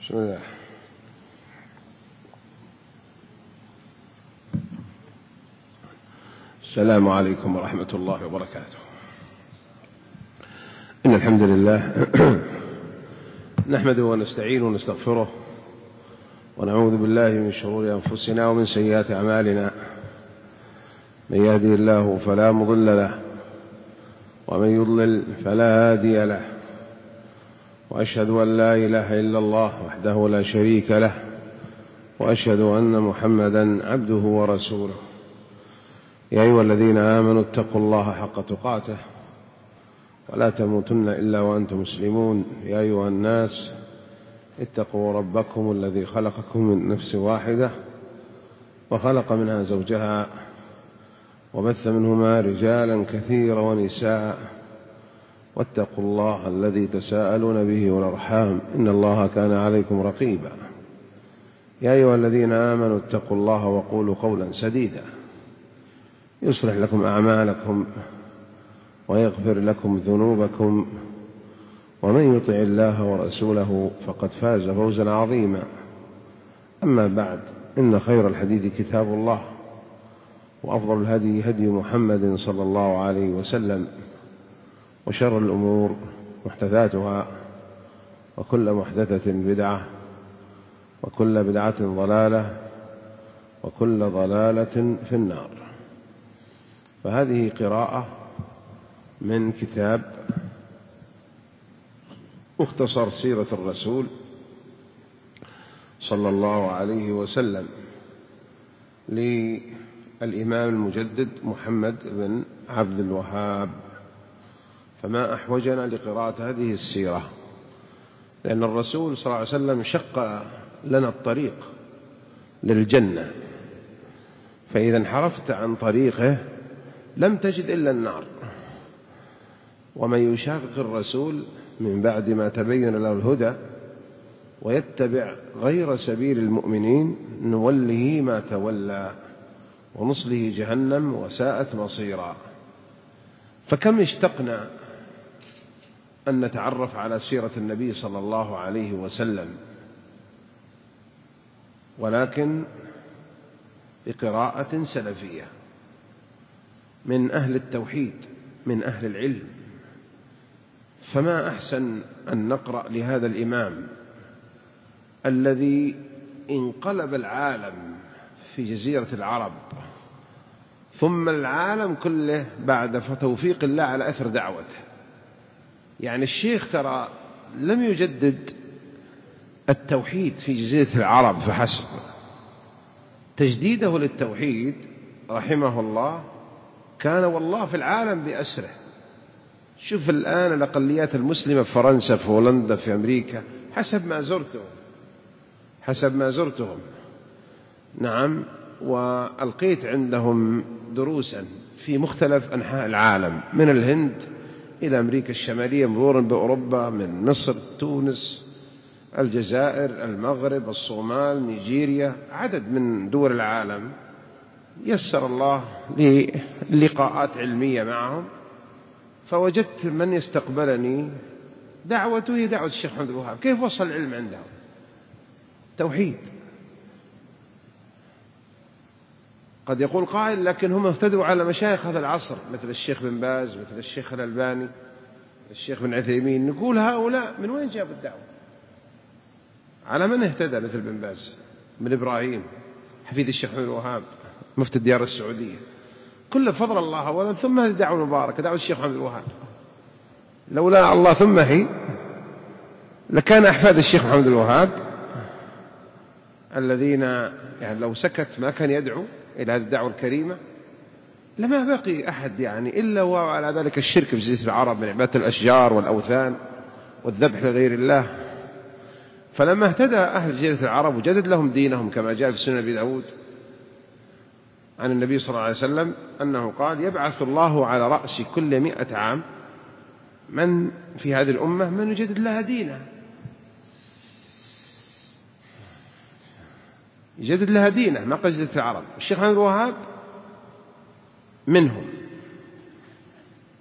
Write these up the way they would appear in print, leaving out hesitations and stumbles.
بسم الله. السلام عليكم ورحمة الله وبركاته. إن الحمد لله نحمده ونستعينه ونستغفره ونعوذ بالله من شرور أنفسنا ومن سيئات أعمالنا. من يهدي الله فلا مضل له ومن يضلل فلا هادي له، وأشهد أن لا إله إلا الله وحده لا شريك له، وأشهد أن محمدا عبده ورسوله. يا أيها الذين آمنوا اتقوا الله حق تقاته ولا تموتن إلا وأنتم مسلمون. يا أيها الناس اتقوا ربكم الذي خلقكم من نفس واحدة وخلق منها زوجها وبث منهما رجالا كثيرا ونساء، واتقوا الله الذي تساءلون به والأرحام إن الله كان عليكم رقيبا. يا أيها الذين آمنوا اتقوا الله وقولوا قولا سديدا يصلح لكم أعمالكم ويغفر لكم ذنوبكم، ومن يطع الله ورسوله فقد فاز فوزا عظيما. أما بعد، إن خير الحديث كتاب الله، وأفضل الهدي هدي محمد صلى الله عليه وسلم، وشر الأمور محدثاتها، وكل محدثة بدعة، وكل بدعة ضلالة، وكل ضلالة في النار. فهذه قراءة من كتاب مختصر سيرة الرسول صلى الله عليه وسلم للإمام المجدد محمد بن عبد الوهاب. فما أحوجنا لقراءة هذه السيرة، لأن الرسول صلى الله عليه وسلم شق لنا الطريق للجنة، فإذا انحرفت عن طريقه لم تجد إلا النار. ومن يشاقق الرسول من بعد ما تبين له الهدى ويتبع غير سبيل المؤمنين نوله ما تولى ونصله جهنم وساءت مصيرا. فكم اشتقنا أن نتعرف على سيرة النبي صلى الله عليه وسلم، ولكن بقراءة سلفية من أهل التوحيد، من أهل العلم. فما أحسن أن نقرأ لهذا الإمام الذي انقلب العالم في جزيرة العرب ثم العالم كله بعد توفيق الله على أثر دعوته. يعني الشيخ ترى لم يجدد التوحيد في جزيرة العرب فحسب، تجديده للتوحيد رحمه الله كان والله في العالم بأسره. شوف الآن الأقليات المسلمة في فرنسا، في هولندا، في أمريكا، حسب ما زرتهم نعم، وألقيت عندهم دروسا في مختلف أنحاء العالم، من الهند إلى أمريكا الشمالية، مرورا بأوروبا، من مصر، تونس، الجزائر، المغرب، الصومال، نيجيريا، عدد من دول العالم. يسر الله لي لقاءات علمية معهم، فوجدت من يستقبلني دعوته هي دعوة الشيخ محمد الوهاب. كيف وصل العلم عندهم؟ توحيد. قد يقول قائل لكن هم اهتدوا على مشايخ هذا العصر، مثل الشيخ بن باز، مثل الشيخ الألباني، الشيخ بن عثيمين. نقول هؤلاء من وين جابوا الدعوة؟ على من اهتدى؟ مثل بن باز، من إبراهيم حفيد الشيخ محمد الوهاب مفتي الديار السعودية، كل فضل الله أولا، ثم هذه الدعوة المباركة دعوة الشيخ محمد الوهاب. لولا الله ثم هي لكان أحفاد الشيخ محمد الوهاب الذين يعني لو سكت ما كان يدعو إلى هذه الدعوة الكريمة لما بقي أحد يعني إلا وعلى ذلك الشرك في جزيرة العرب من عبادة الأشجار والأوثان والذبح لغير الله. فلما اهتدى أهل جزيرة العرب وجدد لهم دينهم كما جاء في سنن أبي داود عن النبي صلى الله عليه وسلم أنه قال: يبعث الله على رأس كل 100 عام من في هذه الأمة من يجدد لها دينها، يجدد لها دينه. ما قال جزيرة العرب، الشيخ محمد الوهاب منهم،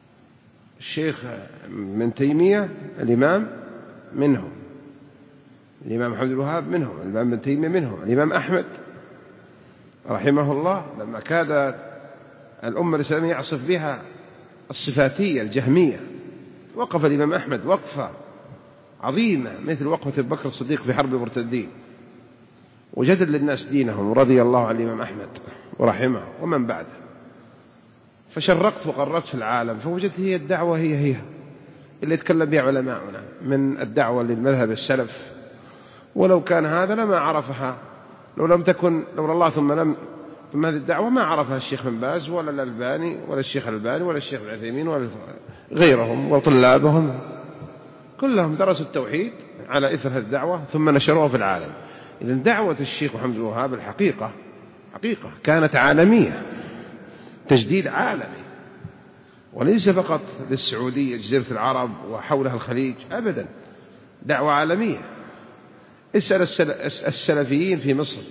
الشيخ ابن تيمية الإمام منهم. الإمام محمد بن الوهاب منهم، الإمام ابن تيمية منهم، الإمام أحمد رحمه الله لما كاد الأمة الإسلامية يعصف بها الصفاتية الجهمية وقف الإمام أحمد وقفة عظيمة مثل وقفة أبي بكر الصديق في حرب المرتدين، وجدد للناس دينهم، رضي الله عن الإمام أحمد ورحمه ومن بعده. فشرقت وقربت في العالم فوجدت هي الدعوة هي اللي يتكلم بها علماؤنا من الدعوة للمذهب السلف، ولو كان هذا لما عرفها، لو الله ثم هذه الدعوة ما عرفها الشيخ بن باز ولا الألباني ولا الشيخ الألباني ولا الشيخ ابن عثيمين ولا غيرهم وطلابهم، كلهم درسوا التوحيد على إثر هذه الدعوة ثم نشروها في العالم. إذن دعوة الشيخ محمد بن الوهاب الحقيقة كانت عالمية، تجديد عالمي، وليس فقط للسعودية جزيرة العرب وحولها الخليج، أبدا، دعوة عالمية. اسأل السلفيين في مصر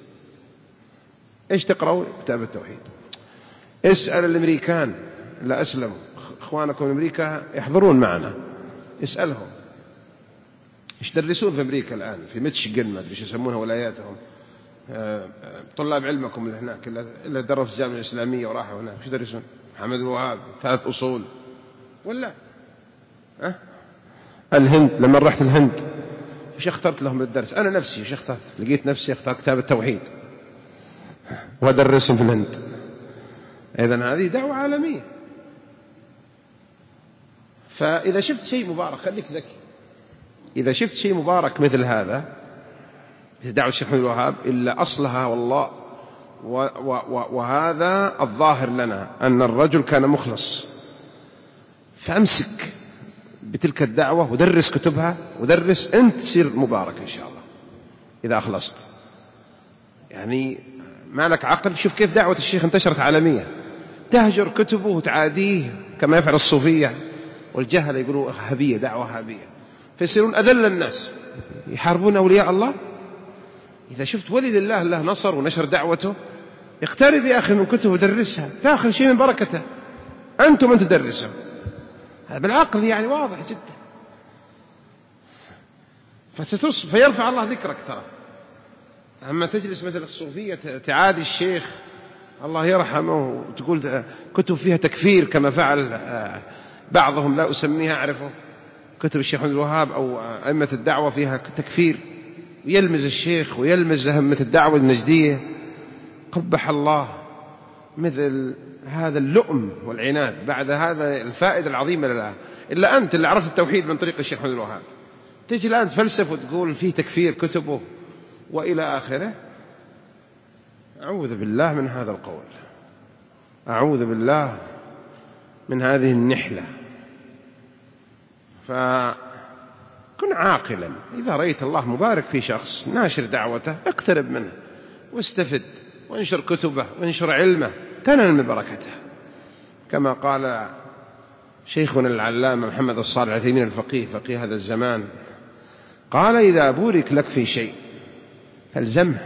إيش تقرأوا؟ كتاب التوحيد. اسأل الأمريكان لا أسلموا، إخوانكم من أمريكا يحضرون معنا، اسألهم إيش درسون في أمريكا الآن في ميتشيغن، ما أدري إيش يسمونها ولاياتهم، طلاب علمكم اللي هناك اللي درسوا الجامعة الإسلامية وراحوا هناك، إيش يدرسون؟ محمد بن الوهاب 3 أصول ولا الهند. لما رحت الهند إيش اخترت لهم الدرس؟ أنا نفسي إيش اخترت؟ لقيت نفسي اخترت كتاب التوحيد وأدرسهم في الهند. إذن هذه دعوة عالمية. فإذا شفت شيء مبارك خليك ذكي، إذا شفت شيء مبارك مثل هذا دعوة الشيخ محمد بن الوهاب إلا أصلها والله، وهذا الظاهر لنا أن الرجل كان مخلص، فأمسك بتلك الدعوة ودرس كتبها ودرس، أنت تصير مبارك إن شاء الله إذا أخلصت. يعني ما لك عقل، شوف كيف دعوة الشيخ انتشرت عالمية، تهجر كتبه وتعاديه كما يفعل الصوفية والجهل، يقولوا هبية، دعوة هبية، فيصيرون أذل الناس يحاربون أولياء الله. إذا شفت ولي لله الله نصر ونشر دعوته، اقترب يا أخي من كتبه ودرسها، تأخذ شيء من بركته، أنتم من تدرسه، هذا بالعقل يعني واضح جدا. فيرفع الله ذكرك. ترى أما تجلس مثل الصوفية تعادي الشيخ الله يرحمه وتقول كتب فيها تكفير كما فعل بعضهم، لا أسميها أعرفه، كتب الشيخ محمد بن الوهاب أو أئمة الدعوة فيها تكفير، ويلمز الشيخ ويلمز أئمة الدعوة النجدية، قبح الله مثل هذا اللؤم والعناد بعد هذا الفائدة العظيمة لله. إلا أنت اللي عرفت التوحيد من طريق الشيخ محمد بن الوهاب تجي الآن تفلسف وتقول فيه تكفير كتبه وإلى آخره. أعوذ بالله من هذا القول، أعوذ بالله من هذه النحلة. فكن عاقلا، إذا رأيت الله مبارك في شخص ناشر دعوته اقترب منه واستفد وانشر كتبه وانشر علمه، تنال من بركته، كما قال شيخنا العلامة محمد الصالح العثيمين الفقيه، فقيه هذا الزمان، قال إذا بورك لك في شيء فالزمه.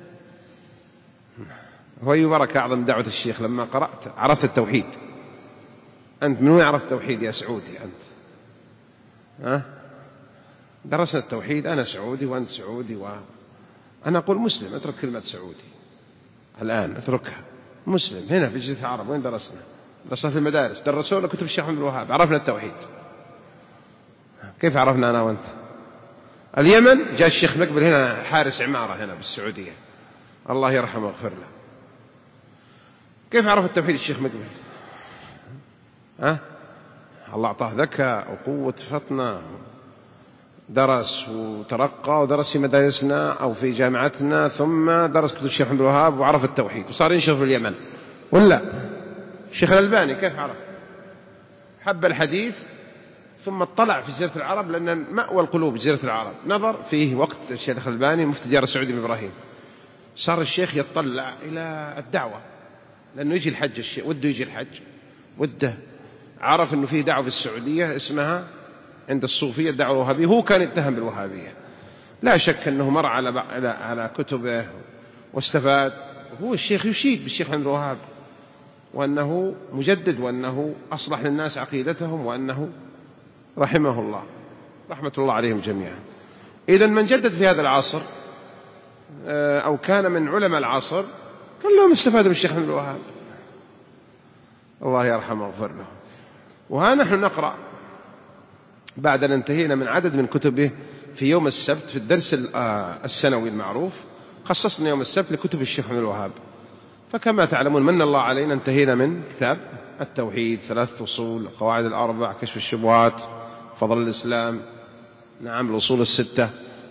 وأي بركة أعظم دعوة الشيخ لما قرأت عرفت التوحيد. أنت من وين عرفت التوحيد يا سعودي؟ أنت درسنا التوحيد، أنا سعودي وأنت سعودي، وأنا أقول مسلم، أترك كلمة سعودي الآن، أتركها، مسلم. هنا في جزيرة العرب وين درسنا في المدارس، درسونا كتب الشيخ محمد بن الوهاب، عرفنا التوحيد. كيف عرفنا أنا وأنت؟ اليمن جاء الشيخ مقبل هنا حارس عمارة هنا بالسعودية، الله يرحمه ويغفر له. كيف عرف التوحيد الشيخ مقبل؟ الله أعطاه ذكاء وقوة فطنة، درس وترقى ودرس في مدارسنا أو في جامعتنا، ثم درس كتب الشيخ محمد بن الوهاب وعرف التوحيد وصار ينشر في اليمن. ولا الشيخ الألباني كيف عرف؟ حب الحديث ثم اطلع في جزيرة العرب، لأن مأوى القلوب جزيرة العرب، نظر فيه وقت الشيخ الألباني مفتي ديار السعودي بن إبراهيم، صار الشيخ يطلع إلى الدعوة، لأنه يجي الحج، الشيخ وده يجي الحج، وده عرف أنه فيه دعوة في السعودية اسمها عند الصوفية الدعوة الوهابية، هو كان يتهم بالوهابية، لا شك أنه مر على كتبه واستفاد. هو الشيخ يشيد بالشيخ محمد بن الوهاب وأنه مجدد، وأنه أصلح للناس عقيدتهم، وأنه رحمه الله رحمة الله عليهم جميعا. إذن من جدد في هذا العصر أو كان من علماء العصر كلهم استفادوا من الشيخ محمد بن الوهاب، الله يرحمه ويغفر له. وها نحن نقرأ بعد أن انتهينا من عدد من كتبه في يوم السبت في الدرس السنوي المعروف، خصصنا يوم السبت لكتب الشيخ محمد بن الوهاب. فكما تعلمون من الله علينا انتهينا من كتاب التوحيد، 3 أصول، القواعد الأربع، كشف الشبهات، فضل الإسلام، نعم، الأصول 6.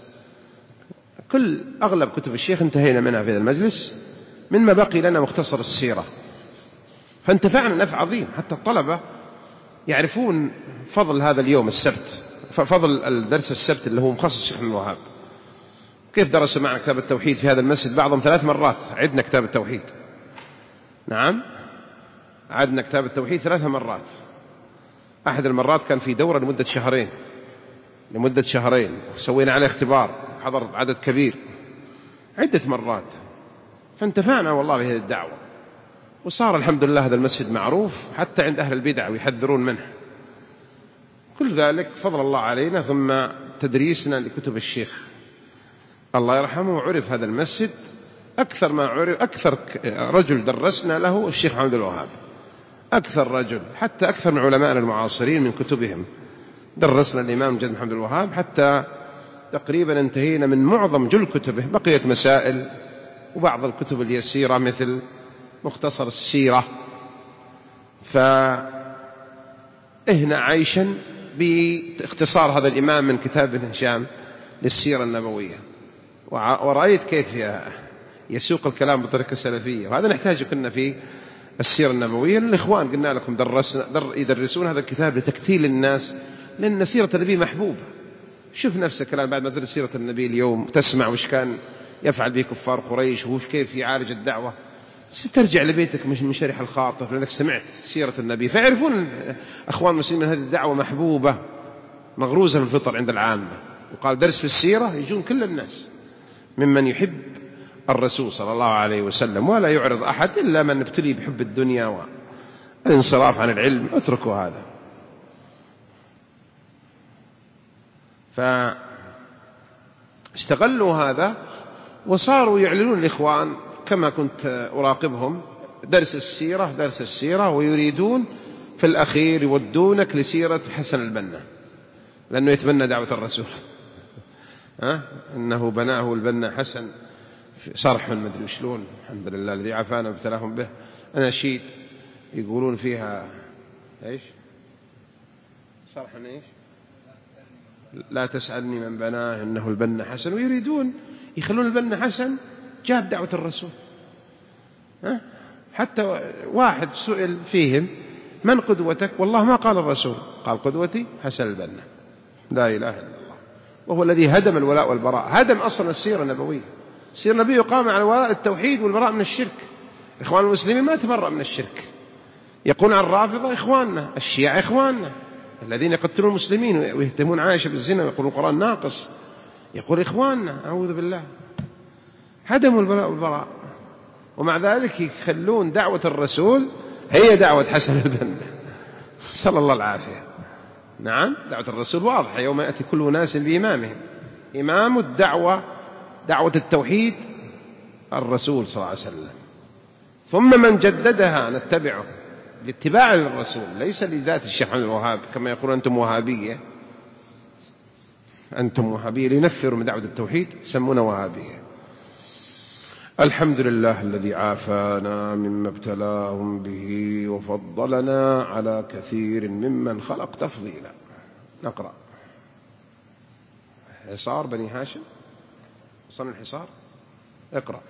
أغلب كتب الشيخ انتهينا منها في هذا المجلس. مما بقي لنا مختصر السيرة، فانتفعنا نفع عظيم، حتى الطلبة يعرفون فضل هذا اليوم السبت، فضل الدرس السبت اللي هو مخصص الشيخ محمد بن الوهاب. كيف درس معنا كتاب التوحيد في هذا المسجد؟ بعضهم 3 مرات عدنا كتاب التوحيد. نعم، عدنا كتاب التوحيد 3 مرات. أحد المرات كان في دورة لمدة شهرين، وسوينا عليه اختبار، حضر عدد كبير عدة مرات، فانتفعنا والله بهذه الدعوة. وصار الحمد لله هذا المسجد معروف حتى عند أهل البدع ويحذرون منه. كل ذلك فضل الله علينا، ثم تدريسنا لكتب الشيخ الله يرحمه. وعرف هذا المسجد أكثر رجل درسنا له الشيخ محمد بن الوهاب، أكثر رجل، حتى أكثر من علمائنا المعاصرين من كتبهم درسنا الإمام جد محمد بن الوهاب، حتى تقريبا انتهينا من معظم جل كتبه. بقيت مسائل وبعض الكتب اليسيرة مثل مختصر السيرة. فإهنا عيشا باختصار هذا الإمام من كتاب ابن هشام للسيرة النبوية، ورأيت كيف يسوق الكلام بطريقة سلفية. وهذا نحتاجه كنا في السيرة النبوية. الإخوان قلنا لكم يدرسون هذا الكتاب لتكتيل الناس، لأن سيرة النبي محبوبة. شوف نفسك الآن بعد ما تدرس سيرة النبي اليوم تسمع وش كان يفعل به كفار قريش وش كيف يعالج الدعوة، سترجع لبيتك مش منشرح الخاطر لأنك سمعت سيرة النبي. فيعرفون أخوان المسلمين هذه الدعوة محبوبة مغروزة في الفطر عند العامة. وقال درس في السيرة يجون كل الناس ممن يحب الرسول صلى الله عليه وسلم، ولا يعرض أحد إلا من ابتلي بحب الدنيا والانصراف عن العلم، اتركوا هذا. فاستغلوا هذا وصاروا يعلنون الإخوان كما كنت أراقبهم درس السيرة، ويريدون في الأخير يودونك لسيرة حسن البنا، لأنه يتبنى دعوة الرسول. إنه بناه البنا حسن في صرح ما أدري شلون، الحمد لله الذي عافانا وابتلاهم به. أناشيد يقولون فيها إيش؟ صرح إيش؟ لا تسألني من بناه إنه البنا حسن. ويريدون يخلون البنا حسن جاب دعوة الرسول. حتى واحد سئل فيهم من قدوتك؟ والله ما قال الرسول، قال قدوتي حسن البنا، لا إله إلا الله. وهو الذي هدم الولاء والبراء، هدم أصلا السيرة النبوية. السيرة النبوية قام على ولاء التوحيد والبراء من الشرك. إخوان المسلمين ما تبرأ من الشرك. يقول عن الرافضة إخواننا، الشيعة إخواننا الذين يقتلون المسلمين ويهتمون عائشة بالزنا ويقولون القرآن ناقص، يقول إخواننا، أعوذ بالله. هدموا الولاء والبراء، ومع ذلك يخلون دعوة الرسول هي دعوة حسن البنا، صلى الله العافية. نعم، دعوة الرسول واضحة، يوم يأتي كل ناس بإمامهم. إمام الدعوة دعوة التوحيد الرسول صلى الله عليه وسلم. ثم من جددها نتبعه لاتباع للرسول، ليس لذات الشيخ محمد بن الوهاب كما يقول أنتم وهابية لينفروا من دعوة التوحيد يسمون وهابية. الحمد لله الذي عافانا مما ابتلاهم به وفضلنا على كثير ممن خلق تفضيلا. نقرأ حصار بني هاشم، صنع الحصار، اقرأ.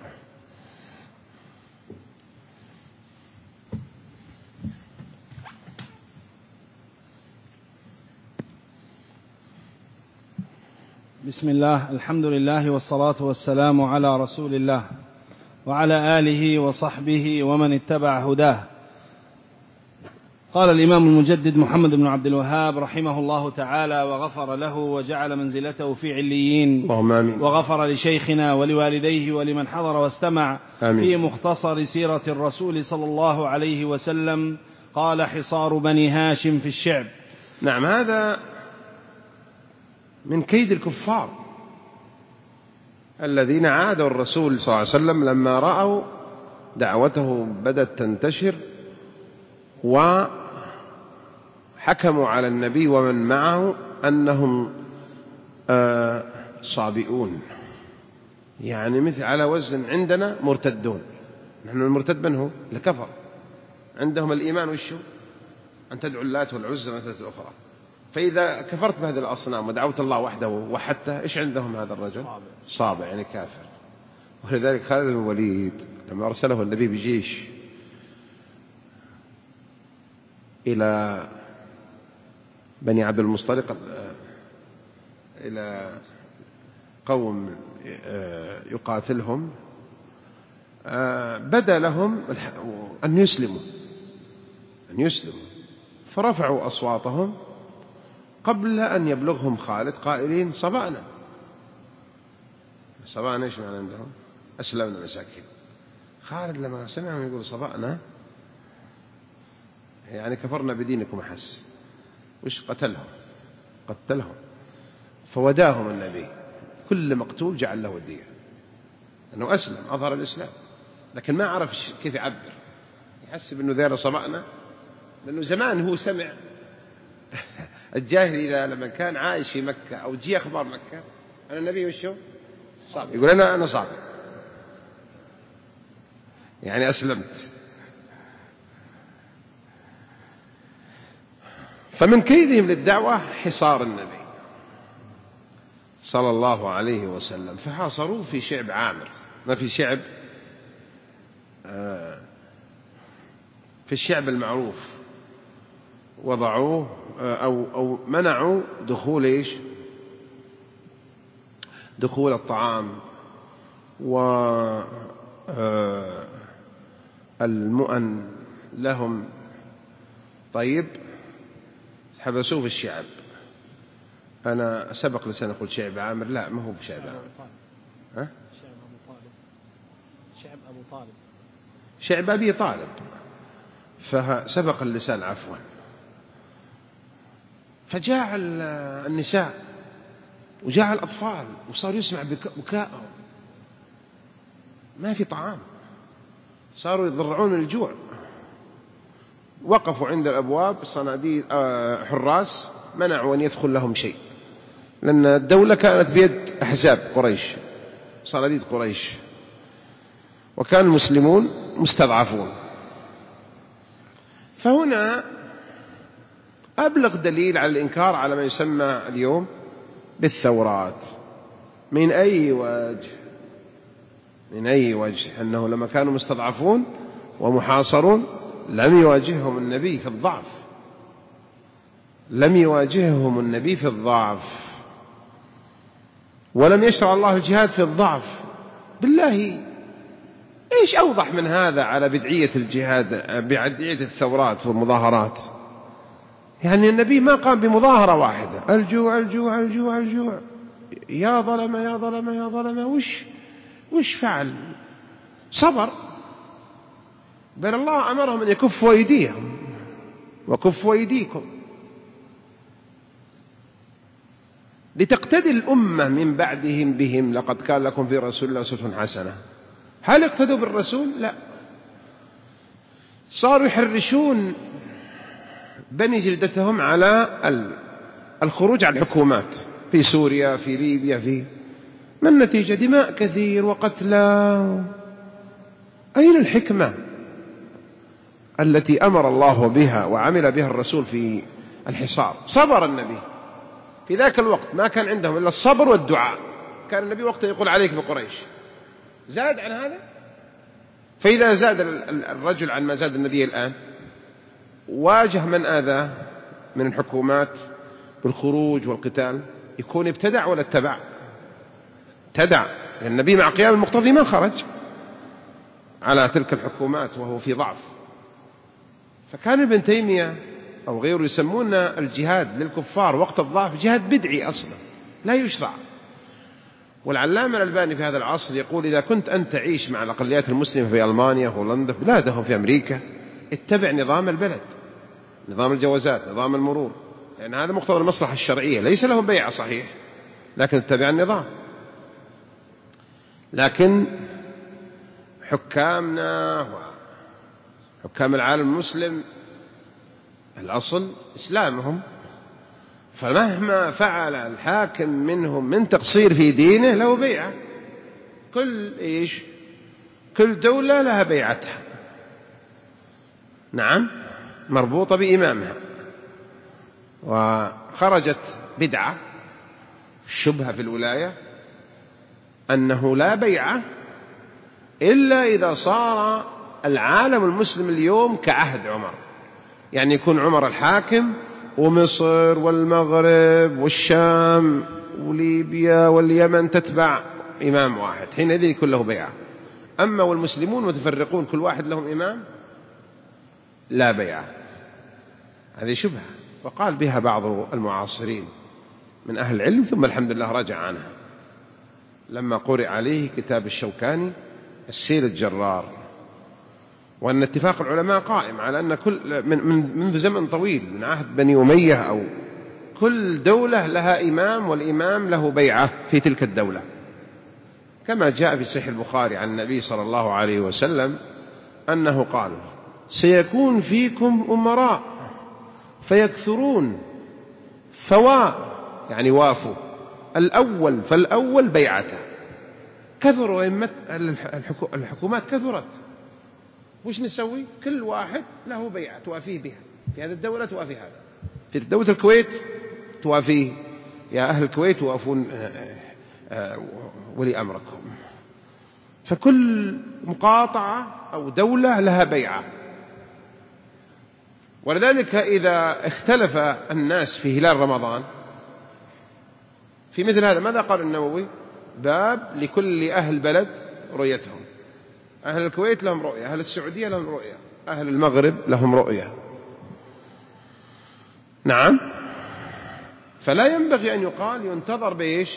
بسم الله، الحمد لله والصلاة والسلام على رسول الله وعلى آله وصحبه ومن اتبع هداه. قال الإمام المجدد محمد بن عبد الوهاب رحمه الله تعالى وغفر له وجعل منزلته في عليين، اللهم آمين. وغفر لشيخنا ولوالديه ولمن حضر واستمع. آمين. في مختصر سيرة الرسول صلى الله عليه وسلم قال: حصار بني هاشم في الشعب. نعم، هذا من كيد الكفار الذين عادوا الرسول صلى الله عليه وسلم لما رأوا دعوته بدأت تنتشر وحكموا على النبي ومن معه أنهم صابئون، يعني مثل على وزن عندنا مرتدون. نحن المرتد من هو؟ الكفر. عندهم الإيمان وشو؟ أن تدعو اللات والعزى مثل الأخرى. فإذا كفرت بهذه الأصنام ودعوت الله وحده وحدته، إيش عندهم هذا الرجل؟ صابئ، يعني كافر. ولذلك خالد بن الوليد لما أرسله النبي بجيش إلى بني عبد المصطلق، إلى قوم يقاتلهم، بدا لهم أن يسلموا فرفعوا أصواتهم قبل أن يبلغهم خالد قائلين صبأنا. إيش معنى عندهم؟ أسلمنا مساكين. خالد لما سمعهم يقول صبأنا يعني كفرنا بدينكم أحس، وش قتلهم فوداهم النبي. كل مقتول جعل له الدية، أنه أسلم أظهر الإسلام، لكن ما عرف كيف يعبر، يحسب أنه ذير صبأنا، لأنه زمان هو سمع الجاهل إذا لما كان عايش في مكة أو جي أخبار مكة أنا النبي وشو صابئ، يقول أنا صابئ يعني أسلمت. فمن كيدهم للدعوة حصار النبي صلى الله عليه وسلم، فحاصروه في شعب عامر، ما في شعب في الشعب المعروف، وضعوه أو منعوا دخول دخول الطعام والمؤن لهم. طيب حبسوه في الشعب. أنا سبق لسنة أقول شعب عامر، لا ما هو بشعب عامر، شعب أبي طالب، فسبق اللسان عفوا. فجاء النساء وجاء الأطفال وصار يسمع بكاءهم، ما في طعام، صاروا يضرعون من الجوع. وقفوا عند الأبواب صناديد حراس، منعوا أن يدخل لهم شيء، لأن الدولة كانت بيد أحزاب قريش، صناديد قريش، وكان المسلمون مستضعفون. فهنا أبلغ دليل على الإنكار على ما يسمى اليوم بالثورات. من أي وجه أنه لما كانوا مستضعفون ومحاصرون لم يواجههم النبي في الضعف، ولم يشرع الله الجهاد في الضعف. بالله إيش أوضح من هذا على بدعية الجهاد، بدعية الثورات والمظاهرات؟ يعني النبي ما قام بمظاهرة واحدة، الجوع الجوع الجوع الجوع، يا ظلمة يا ظلمة يا ظلمة. وش فعل؟ صبر. بل الله أمرهم أن يكفوا أيديهم وكفوا أيديكم، لتقتدي الأمة من بعدهم بهم، لقد كان لكم في رسول الله أسوة حسنة. هل اقتدوا بالرسول؟ لا، صاروا يحرشون بني جلدتهم على الخروج على الحكومات في سوريا في ليبيا. ما النتيجة؟ دماء كثير وقتلى. أين الحكمة التي أمر الله بها وعمل بها الرسول في الحصار؟ صبر النبي في ذاك الوقت، ما كان عندهم إلا الصبر والدعاء. كان النبي وقته يقول عليك بقريش، زاد عن هذا؟ فإذا زاد الرجل عن ما زاد النبي الآن، واجه من آذاه من الحكومات بالخروج والقتال، يكون ابتدع ولا اتبع؟ ابتدع، لأن النبي مع قيام المقتضي ما خرج على تلك الحكومات وهو في ضعف. فكان ابن تيمية أو غيره يسمون الجهاد للكفار وقت الضعف جهاد بدعي أصلا لا يشرع. والعلامة الألباني في هذا العصر يقول إذا كنت أنت تعيش مع الأقليات المسلمة في ألمانيا هولندا في بلادهم في أمريكا، اتبع نظام البلد، نظام الجوازات، نظام المرور، لأن هذا مقتضى المصلحة الشرعية، ليس لهم بيع صحيح، لكن اتبع النظام. لكن حكامنا وحكام العالم المسلم الأصل إسلامهم، فمهما فعل الحاكم منهم من تقصير في دينه له بيعة. كل دولة لها بيعتها، نعم، مربوطة بإمامها. وخرجت بدعة شبهة في الولاية أنه لا بيعة إلا إذا صار العالم المسلم اليوم كعهد عمر، يعني يكون عمر الحاكم ومصر والمغرب والشام وليبيا واليمن تتبع إمام واحد، حينئذ يكون له بيعة. أما والمسلمون متفرقون كل واحد لهم إمام، لا بيعة. هذه شبهة وقال بها بعض المعاصرين من أهل العلم، ثم الحمد لله رجع عنها لما قرئ عليه كتاب الشوكاني السيل الجرار. وأن اتفاق العلماء قائم على أن منذ زمن طويل من عهد بني أمية أو كل دولة لها إمام، والإمام له بيعة في تلك الدولة، كما جاء في صحيح البخاري عن النبي صلى الله عليه وسلم أنه قال: سيكون فيكم أمراء فيكثرون يعني وافوا الأول فالأول بيعته. كثروا الحكومات كثرت، وش نسوي؟ كل واحد له بيعة توافيه بها، في هذه الدولة توافي هذا، في دولة الكويت توافيه، يا أهل الكويت توافون ولي أمركم. فكل مقاطعة أو دولة لها بيعة. ولذلك إذا اختلف الناس في هلال رمضان في مثل هذا، ماذا قال النووي؟ باب لكل أهل بلد رؤيتهم، أهل الكويت لهم رؤية، أهل السعودية لهم رؤية، أهل المغرب لهم رؤية. نعم، فلا ينبغي أن يقال ينتظر بإيش؟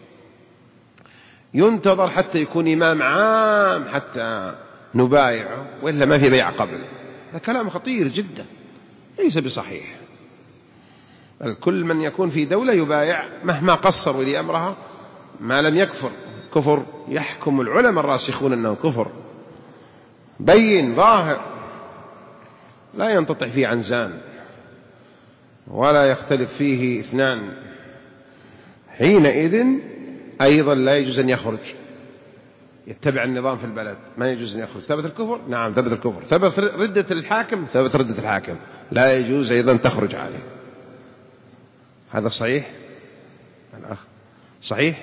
ينتظر حتى يكون إمام عام حتى نبايعه، وإلا ما في بيع قبل. هذا كلام خطير جدا ليس بصحيح. بل كل من يكون في دولة يبايع مهما قصر ولي أمرها ما لم يكفر كفر يحكم العلماء الراسخون أنه كفر بين ظاهر لا ينتطع فيه عنزان ولا يختلف فيه اثنان. حينئذ أيضا لا يجوز أن يخرج يتبع النظام في البلد، ما يجوز أن يخرج. ثبت الكفر، نعم ثبت الكفر. ثبت ردة الحاكم، ثبت ردة الحاكم، لا يجوز أيضا تخرج عليه. هذا صحيح الأخ؟ صحيح.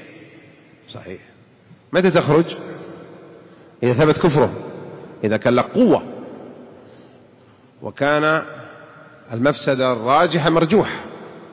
متى تخرج؟ إذا ثبت كفره، إذا كان لك قوة وكان المفسدة الراجحة مرجوحة،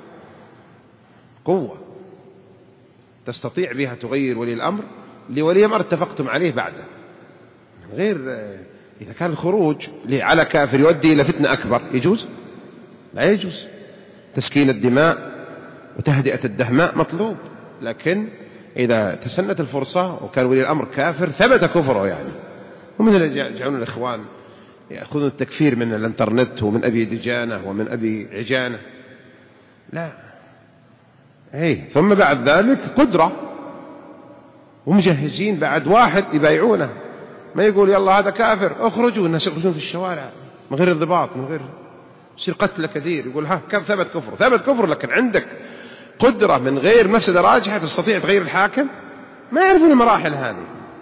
قوة تستطيع بها تغير ولي الأمر لولي أمر اتفقتم عليه بعده، غير إذا كان الخروج على كافر يؤدي إلى فتنة أكبر يجوز؟ لا يجوز. تسكين الدماء وتهدئة الدهماء مطلوب، لكن إذا تسنت الفرصة وكان ولي الأمر كافر ثبت كفره يعني. ومثل يجعلون الإخوان يأخذون التكفير من الانترنت ومن أبي دجانة ومن أبي عجانة، لا. ثم بعد ذلك قدرة ومجهزين بعد واحد يبايعونه، ما يقول يلا هذا كافر اخرجوا، الناس يخرجون في الشوارع من غير انضباط، من غير يصير قتل كثير، يقول ها كم ثبت كفر، لكن عندك قدرة من غير مفسدة راجحة تستطيع تغير الحاكم. ما يعرفون المراحل هذه،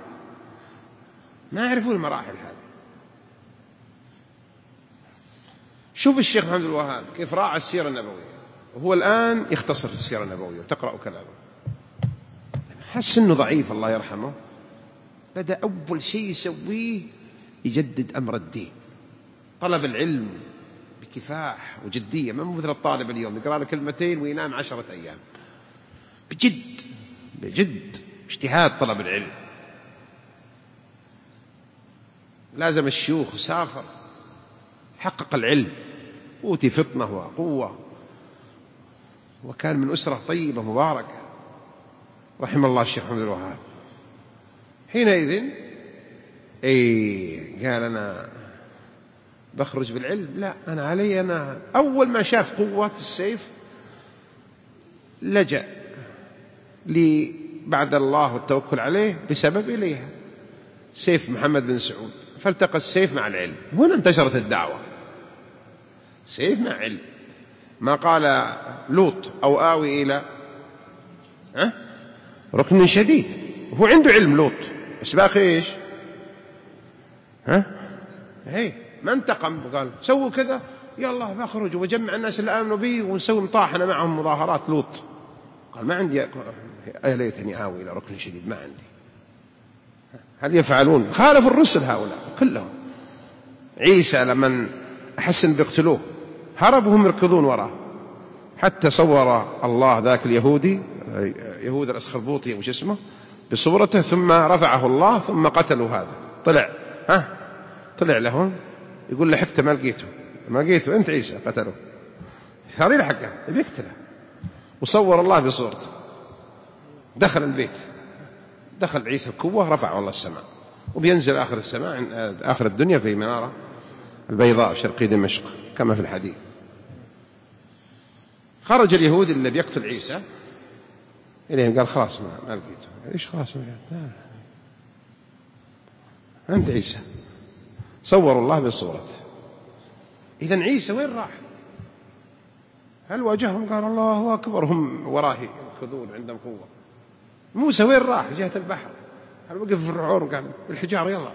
شوف الشيخ محمد الوهاب كيف راعى السيرة النبوية، وهو الآن يختصر في السيرة النبوية وتقرأ كلامه. حس إنه ضعيف الله يرحمه، بدأ أول شيء يسويه يجدد أمر الدين، طلب العلم بكفاح وجدية، ما مثل الطالب اليوم يقرأ له كلمتين وينام 10 أيام. بجد اجتهاد طلب العلم، لازم الشيوخ وسافر، حقق العلم، أوتي فطنة وقوة، وكان من أسرة طيبة مباركة رحم الله الشيخ محمد الوهاب. حينئذ قال أنا بخرج بالعلم، لا أنا علي، أنا أول ما شاف قوة السيف لجأ بعد الله والتوكل عليه بسبب إليها، سيف محمد بن سعود، فالتقى السيف مع العلم، هنا انتشرت الدعوة. سيف مع علم، ما قال لوط أو آوي إلى ركن شديد، هو عنده علم لوط، بس باقي إيش؟ هي ما انتقم وقال سووا كذا يلا بخرج وبجمع الناس اللي آمنوا بي ونسوي مطاحنة معهم مظاهرات. لوط قال ما عندي، ليتني آوي إلى ركن شديد، ما عندي. هل يفعلون؟ خالفوا الرسل هؤلاء كلهم. عيسى لمن أحس أن بيقتلوه هربوا هم يركضون وراه، حتى صور الله ذاك اليهودي يهود الأسخربوطي وش اسمه بصورته، ثم رفعه الله، ثم قتلوا هذا. طلع لهم يقول له حفته ما لقيته أنت عيسى، قتلوه. صار يلحقه بيقتله، وصور الله بصورته. دخل البيت، دخل عيسى الكوة، رفعه الله السماء، وبينزل آخر السماء آخر الدنيا في منارة البيضاء شرقي دمشق كما في الحديث. خرج اليهود اللي بيقتل عيسى إليهم قال خلاص ما لقيته. إيش خلاص ما لقيته؟ أنت عيسى، صور الله بصورته. إذن عيسى وين راح؟ هل واجههم قال الله أكبر هم وراه يأخذون عندهم قوة؟ موسى وين راح؟ جهة البحر. هل وقف في الرعور قال الحجار يلا؟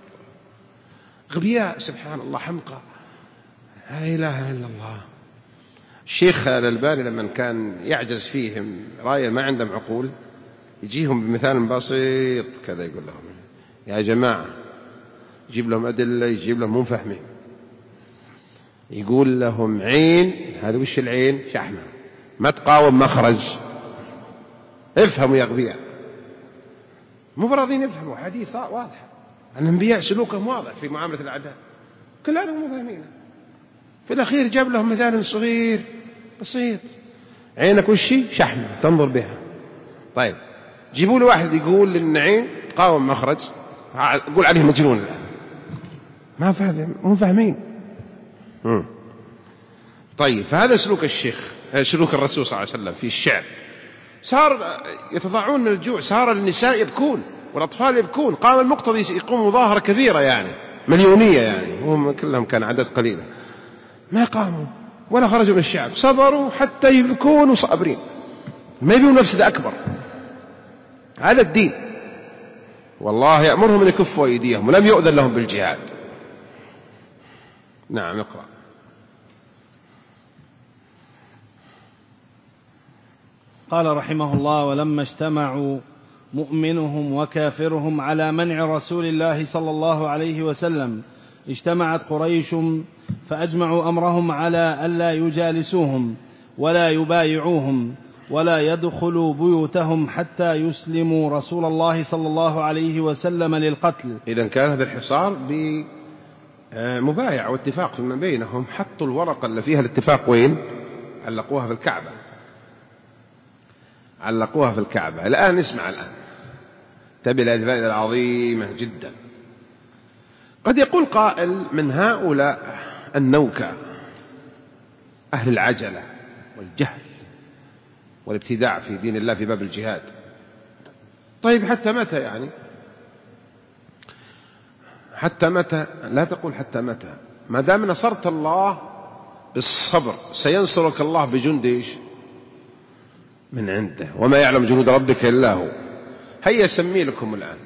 غبياء سبحان الله، حمقى، لا إله إلا الله. الشيخ الألباني لما كان يعجز فيهم راية ما عندهم عقول، يجيهم بمثال بسيط كذا يقول لهم يا جماعة، يجيب لهم أدلة، يجيب لهم مو فاهمين، يقول لهم عين، هذا وش العين؟ شحمة، ما تقاوم مخرج، افهموا يا غبياء. مو براضين يفهموا حديث واضح، الأنبياء سلوكهم واضح في معاملة الأعداء، كل هذا مو فاهمينه. في الأخير جاب لهم مثال صغير بسيط، عينك وشي؟ شحمة تنظر بها. طيب جيبوا له واحد يقول إن عين تقاوم مخرج، يقول عليه مجنون الآن، ما فاهم، مو فاهمين. طيب فهذا سلوك الشيخ، سلوك الرسول صلى الله عليه وسلم في الشعر. صار يتضاعون من الجوع، صار النساء يبكون والأطفال يبكون، قام المقتضي يقوم مظاهرة كبيرة يعني مليونية، يعني هم كلهم كان عدد قليلة، ما قاموا ولا خرجوا من الشعب، صبروا حتى يبكون وصابرين، ما يبيون مفسدة أكبر. هذا الدين، والله يأمرهم أن يكفوا أيديهم ولم يؤذن لهم بالجهاد. نعم اقرأ. قال رحمه الله: ولما اجتمعوا مؤمنهم وكافرهم على منع رسول الله صلى الله عليه وسلم، اجتمعت قريش فأجمعوا أمرهم على ألا يجالسوهم ولا يبايعوهم ولا يدخلوا بيوتهم حتى يسلموا رسول الله صلى الله عليه وسلم للقتل. إذن كان هذا الحصار بمبايع واتفاق فيما بينهم. حطوا الورقة اللي فيها الاتفاق وين؟ علقوها في الكعبة، علقوها في الكعبة. الآن اسمع، الآن تبي الفائدة العظيمة جدا. قد يقول قائل من هؤلاء النوكة أهل العجلة والجهل والابتداع في دين الله في باب الجهاد، طيب حتى متى يعني؟ حتى متى؟ لا تقول حتى متى، ما دام نصرت الله بالصبر سينصرك الله بجند إيش؟ من عنده، وما يعلم جنود ربك إلا هو. هيا سمي لكم الآن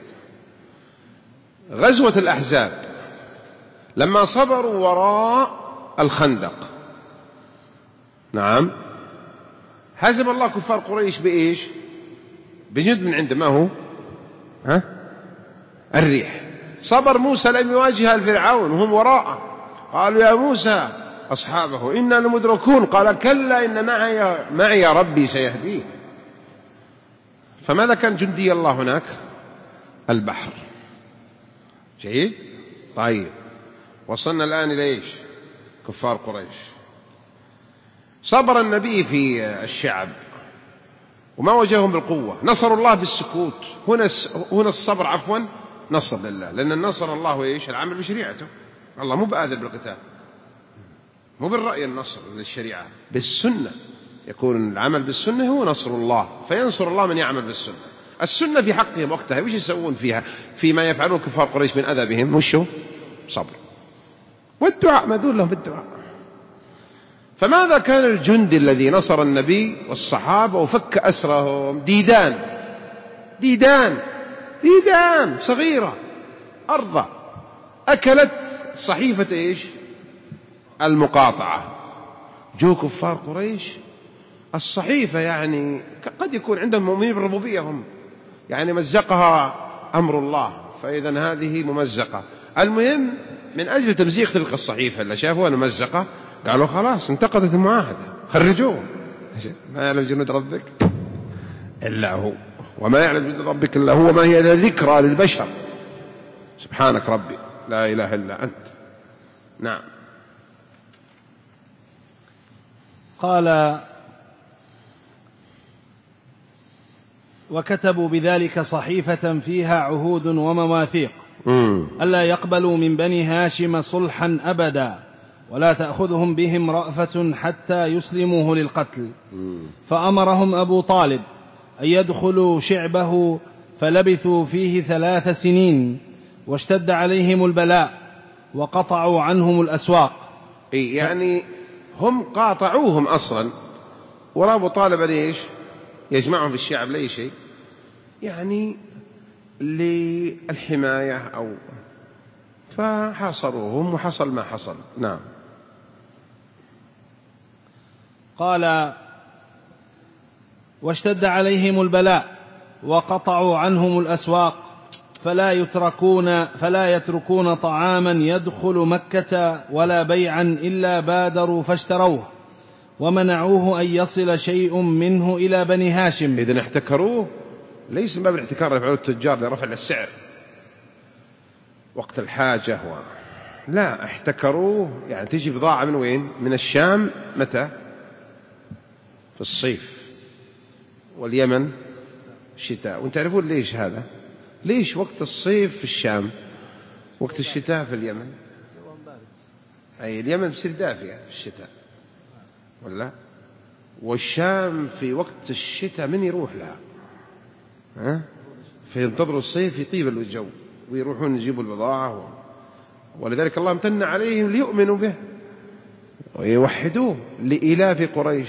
غزوة الأحزاب، لما صبروا وراء الخندق، نعم، هزم الله كفار قريش بإيش؟ بجند من عنده، ما هو؟ الريح. صبر موسى لم يواجه الفرعون وهم وراءه، قالوا يا موسى أصحابه إنا لمدركون، قال كلا إن معي ربي سيهديه. فماذا كان جندي الله هناك؟ البحر. جيد. طيب وصلنا الآن إلى إيش؟ كفار قريش. صبر النبي في الشعب وما واجههم بالقوة، نصر الله بالسكوت. هنا الصبر عفوا نصر لله، لأن النصر الله إيش؟ العمل بشريعته. الله مو بآذر بالقتال، مو بالرأي النصر للشريعة، بالسنة. يكون العمل بالسنة هو نصر الله، فينصر الله من يعمل بالسنة. السنة في حقهم وقتها وش يسوون فيها فيما يفعلون كفار قريش من أذى بهم؟ وشو؟ صبر والدعاء، ماذون لهم بالدعاء. فماذا كان الجندي الذي نصر النبي والصحابة وفك أسرهم؟ ديدان صغيرة أرضى أكلت صحيفة إيش؟ المقاطعة. جو كفار قريش الصحيفة يعني قد يكون عندهم مؤمنين بالربوبية هم، يعني مزقها أمر الله، فإذا هذه ممزقة. المهم من أجل تمزيق تلك الصحيفة اللي شافوها ممزقة قالوا خلاص انتقدت المعاهدة خرجوه. ما يعلم جنود ربك إلا هو، وما يعلم جنود ربك إلا هو، ما هي ذكرى للبشر. سبحانك ربي لا إله إلا أنت. نعم. قال وكتبوا بذلك صحيفة فيها عهود ومواثيق ألا يقبلوا من بني هاشم صلحا أبدا، ولا تأخذهم بهم رأفة حتى يسلموه للقتل. فأمرهم أبو طالب أن يدخلوا شعبه، فلبثوا فيه 3 سنين، واشتد عليهم البلاء وقطعوا عنهم الأسواق. يعني هم قاطعوهم أصلا، ولا أبو طالب ليش يجمعهم في الشعب لأي شيء، يعني للحماية أو فحاصروهم وحصل ما حصل. نعم. قال واشتد عليهم البلاء وقطعوا عنهم الأسواق، فلا يتركون طعاما يدخل مكة ولا بيعا إلا بادروا فاشتروه، ومنعوه أن يصل شيء منه إلى بني هاشم. إذن احتكروه، ليس من باب الاحتكار يفعله التجار لرفع السعر وقت الحاجة لا، احتكروه يعني تجي بضاعة من وين؟ من الشام. متى؟ في الصيف، واليمن الشتاء. وانت تعرفون ليش هذا؟ ليش وقت الصيف في الشام وقت الشتاء في اليمن؟ أي اليمن تصير دافئة في الشتاء ولا؟ والشام في وقت الشتاء من يروح لها؟ فينتظروا الصيف يطيب الجو ويروحون يجيبوا البضاعة ولذلك الله امتن عليهم ليؤمنوا به ويوحدوه لإلاف قريش،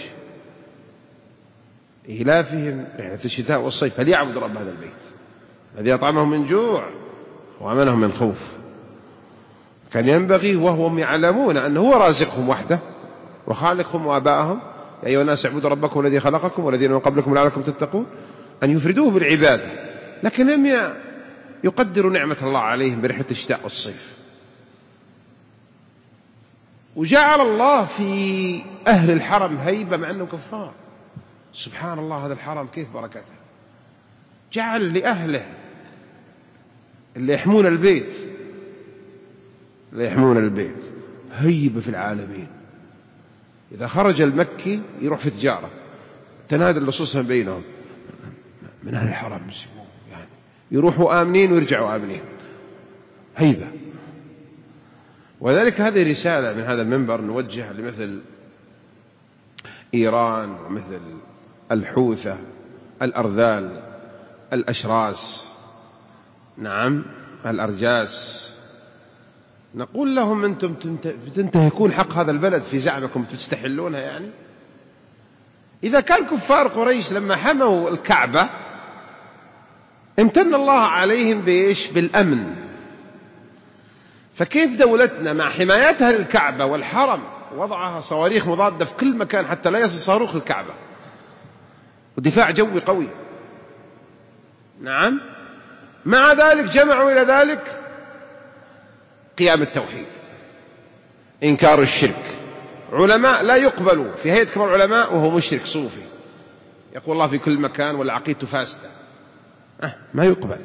إلافهم رحلة الشتاء والصيف، فليعبدوا رب هذا البيت الذي أطعمهم من جوع وأمنهم من خوف. كان ينبغي وهم يعلمون أنه هو رازقهم وحده وخالقهم وآبائهم، يا أيها الناس اعبدوا ربكم الذي خلقكم والذين من قبلكم لعلكم تتقون، أن يفردوه بالعبادة، لكن لم يقدروا نعمة الله عليهم برحلة الشتاء والصيف. وجعل الله في أهل الحرم هيبة مع أنه كفار. سبحان الله، هذا الحرم كيف بركته، جعل لأهله اللي يحمون البيت هيبة في العالمين. إذا خرج المكي يروح في تجارة تنادى اللصوص بينهم من أهل الحرم، يعني يروحوا آمنين ويرجعوا آمنين، هيبة. وذلك هذه رسالة من هذا المنبر نوجه لمثل إيران ومثل الحوثة الأرذال الأشراس، نعم الأرجاس، نقول لهم أنتم تنتهكون حق هذا البلد في زعمكم تستحلونها. يعني إذا كان كفار قريش لما حموا الكعبة امتن الله عليهم بإيش؟ بالأمن، فكيف دولتنا مع حمايتها للكعبة والحرم وضعها صواريخ مضادة في كل مكان حتى لا يصل صاروخ الكعبة، ودفاع جوي قوي، نعم، مع ذلك جمعوا إلى ذلك قيام التوحيد، إنكار الشرك. علماء لا يقبلوا في هيئة كبار العلماء وهو مشرك صوفي يقول الله في كل مكان ولا عقيدته فاسدة، ما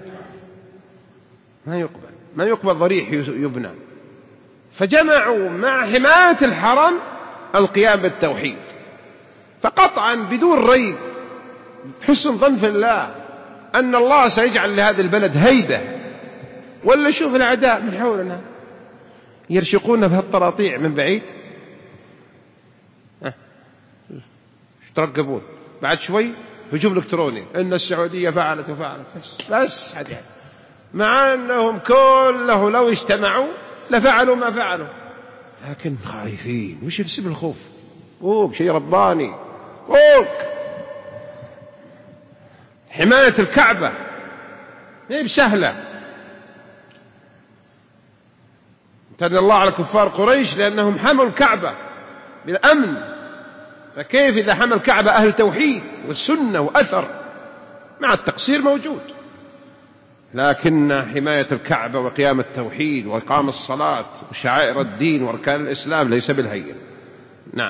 يقبل ضريح يبنى. فجمعوا مع حماية الحرم القيام بالتوحيد، فقطعا بدون ريب حسن ظن في الله أن الله سيجعل لهذا البلد هيبة. ولا شوف الأعداء من حولنا يرشقون بهالطراطيع من بعيد، ترقبون بعد شوي هجوم إلكتروني إن السعودية فعلت وفعلت بس يعني مع أنهم كله لو اجتمعوا لفعلوا ما فعلوا، لكن خايفين. وش يفسب الخوف؟ فوق شيء رباني، فوق حماية الكعبة هي بسهلة. امتن الله على كفار قريش لأنهم حموا الكعبة بالأمن، فكيف إذا حمى الكعبة أهل توحيد والسنة وأثر؟ مع التقصير موجود، لكن حماية الكعبة وقيام التوحيد وإقام الصلاة وشعائر الدين وأركان الإسلام ليس بالهين. نعم.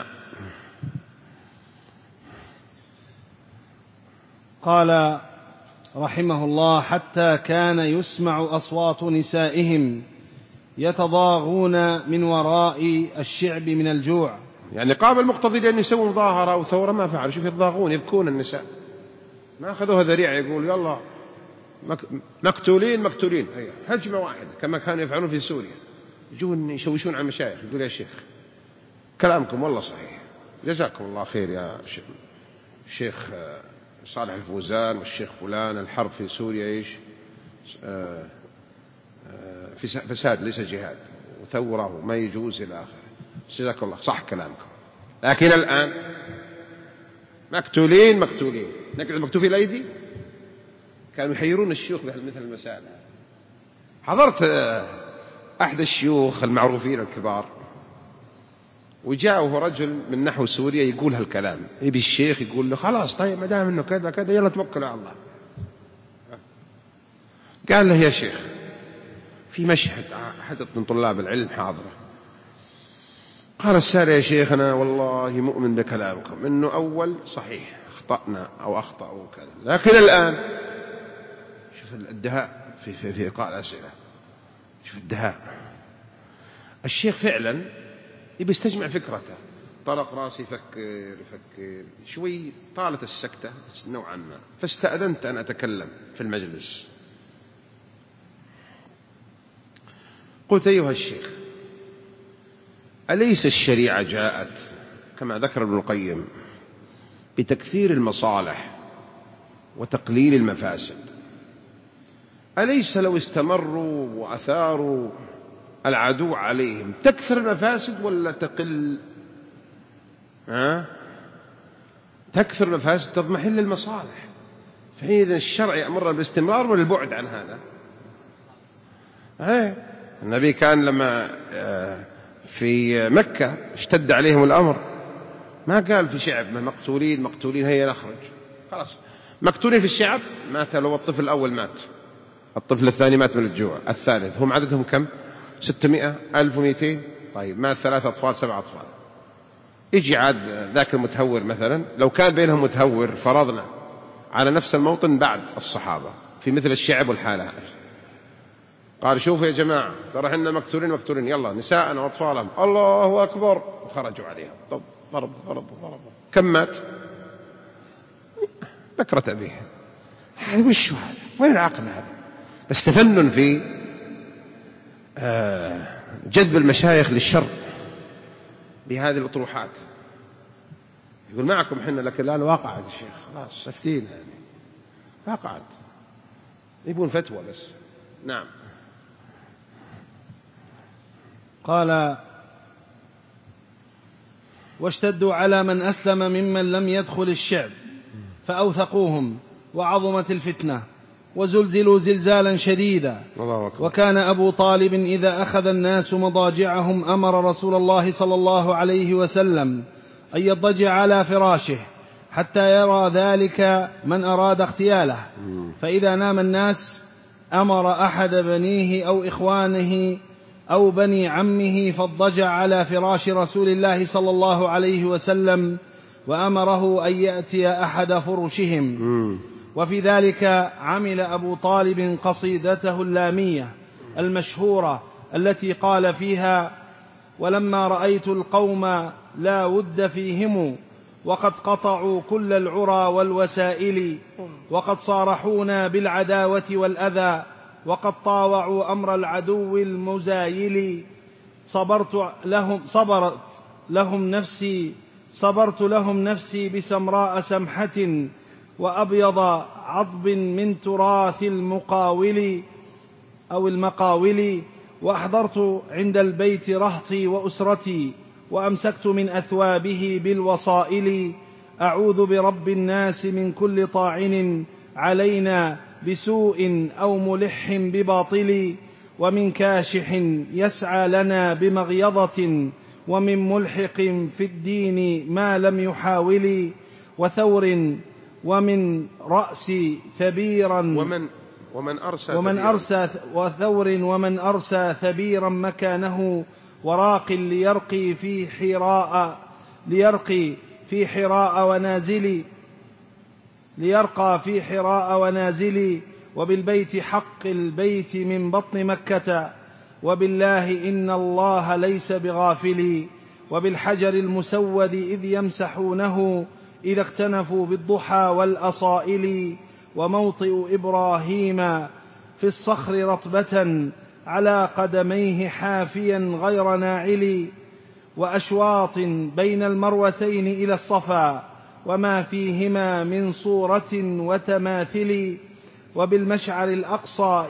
قال رحمه الله: حتى كان يسمع أصوات نسائهم يتضاغون من وراء الشعب من الجوع. يعني قام المقتضي لأن يسوي مظاهرة أو ثورة ما فعل، شوف يتضاغون يبكون النساء، ما أخذوها ذريعة يقول يلا مقتولين هي هجمة واحدة كما كانوا يفعلون في سوريا، يجون يشوشون على المشايخ يقول يا شيخ كلامكم والله صحيح، جزاكم الله خير يا شيخ صالح الفوزان والشيخ فلان، الحرب في سوريا إيش فساد ليس جهاد وثورة وما يجوز إلى آخره، جزاك الله صح كلامكم. لكن الآن مقتولين نقعد مكتوف الأيدي. كانوا يحيرون الشيوخ بمثل المسائل. حضرت أحد الشيوخ المعروفين الكبار وجاءه رجل من نحو سوريا يقول هالكلام، يبي الشيخ يقول له خلاص طيب ما دام انه كذا كذا يلا توكل على الله. قال له يا شيخ في مشهد حدث من طلاب العلم حاضره، قال الساري يا شيخ أنا والله مؤمن بكلامكم إنه أول صحيح أخطأنا أو أخطأوا كذا، لكن الآن شوف الدهاء في إلقاء الأسئلة، شوف الدهاء. الشيخ فعلا يبي يستجمع فكرته، طرق راسي يفكر شوي، طالت السكتة نوعا ما، فاستأذنت أن أتكلم في المجلس. قلت أيها الشيخ أليس الشريعة جاءت كما ذكر ابن القيم بتكثير المصالح وتقليل المفاسد؟ أليس لو استمروا وأثاروا العدو عليهم تكثر المفاسد ولا تقل؟ تكثر المفاسد تضمحل المصالح، فحين الشرع يأمرنا بالاستمرار والبعد عن هذا. النبي كان لما في مكة اشتد عليهم الأمر ما قال في شعب مقتولين هيا نخرج، خلاص مقتولين في الشعب مات، لو الطفل الأول مات، الطفل الثاني مات من الجوع، الثالث هم عددهم كم؟ 600 1200. طيب مات 3 أطفال 7 أطفال، يجي عاد ذاك المتهور مثلا، لو كان بينهم متهور فرضنا على نفس الموطن بعد الصحابة في مثل الشعب والحالة، قال شوفوا يا جماعة ترى احنا مقتولين يلا نساءنا وأطفالهم الله أكبر، وخرجوا عليهم ضرب كم مات؟ بكرة أبيه. هذا وش هذا؟ وين العقل هذا؟ بس تفنن في جذب المشايخ للشر بهذه الأطروحات. يقول معكم حنا، لكن الآن واقعت الشيخ خلاص افتين يعني واقعت، يبون فتوى بس. نعم. قال واشتدوا على من أسلم ممن لم يدخل الشعب فأوثقوهم وعظمت الفتنة وزلزلوا زلزالا شديدا. وكان أبو طالب إذا أخذ الناس مضاجعهم أمر رسول الله صلى الله عليه وسلم أن يضجع على فراشه حتى يرى ذلك من أراد اغتياله، فإذا نام الناس أمر أحد بنيه أو إخوانه أو بني عمه فاضطجع على فراش رسول الله صلى الله عليه وسلم وأمره أن يأتي أحد فرشهم. وفي ذلك عمل أبو طالب قصيدته اللامية المشهورة التي قال فيها: ولما رأيت القوم لا ود فيهم وقد قطعوا كل العرى والوسائل وقد صارحونا بالعداوة والأذى وقد طاوعوا أمر العدو المزايل صبرت لهم نفسي بسمراء سمحة وأبيض عضب من تراث المقاول أو المقاول. وأحضرت عند البيت رهطي وأسرتي، وأمسكت من أثوابه بالوصائل. أعوذ برب الناس من كل طاعن علينا بسوء أو ملح بباطل، ومن كاشح يسعى لنا بمغيضة، ومن ملحق في الدين ما لم يحاول، وثور ومن رأس ثبيرا ومن أرسى ثبيرا مكانه، وراق ليرقي في حراء ونازل، وبالبيت حق البيت من بطن مكة، وبالله إن الله ليس بغافل، وبالحجر المسود إذ يمسحونه إذا اكتنفوا بالضحى والأصائل، وموطئ إبراهيم في الصخر رطبة على قدميه حافيا غير ناعل، وأشواط بين المروتين إلى الصفا وما فيهما من صورة وتماثل، وبالمشعر الأقصى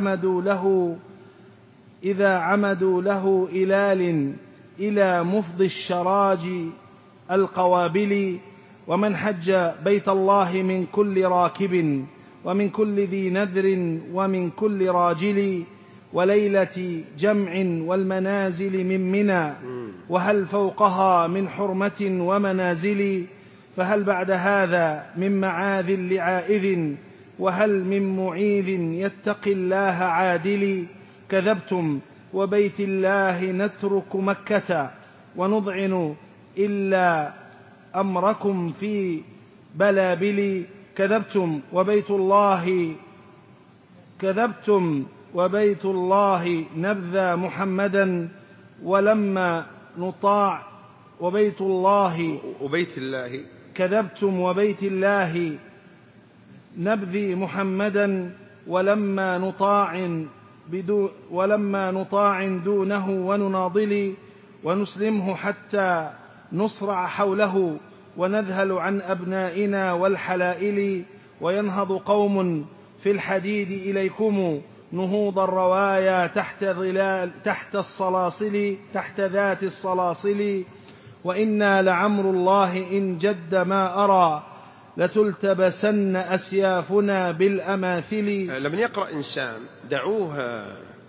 إذا عمدوا له إلال إلى مفض الشراج القوابل، ومن حج بيت الله من كل راكب، ومن كل ذي نذر، ومن كل راجل، وليلة جمع والمنازل من منى، وهل فوقها من حرمة ومنازل، فهل بعد هذا من معاذ لعائذ، وهل من معيذ يتقي الله عادل. كذبتم وبيت الله نترك مكة، ونضعن إلا أمركم في بلابل. كذبتم وبيت الله نبذى محمدا، ولما نطاع كذبتم وبيت الله نبذي محمدا، ولما نطاع دونه ونناضل، ونسلمه حتى نصرع حوله، ونذهل عن أبنائنا والحلائل، وينهض قوم في الحديد إليكم نهوض الروايا تحت ذات الصلاصل، وإنا لعمر الله إن جد ما أرى لتلتبسن أسيافنا بالأماثل. لمن يقرأ إنسان دعوه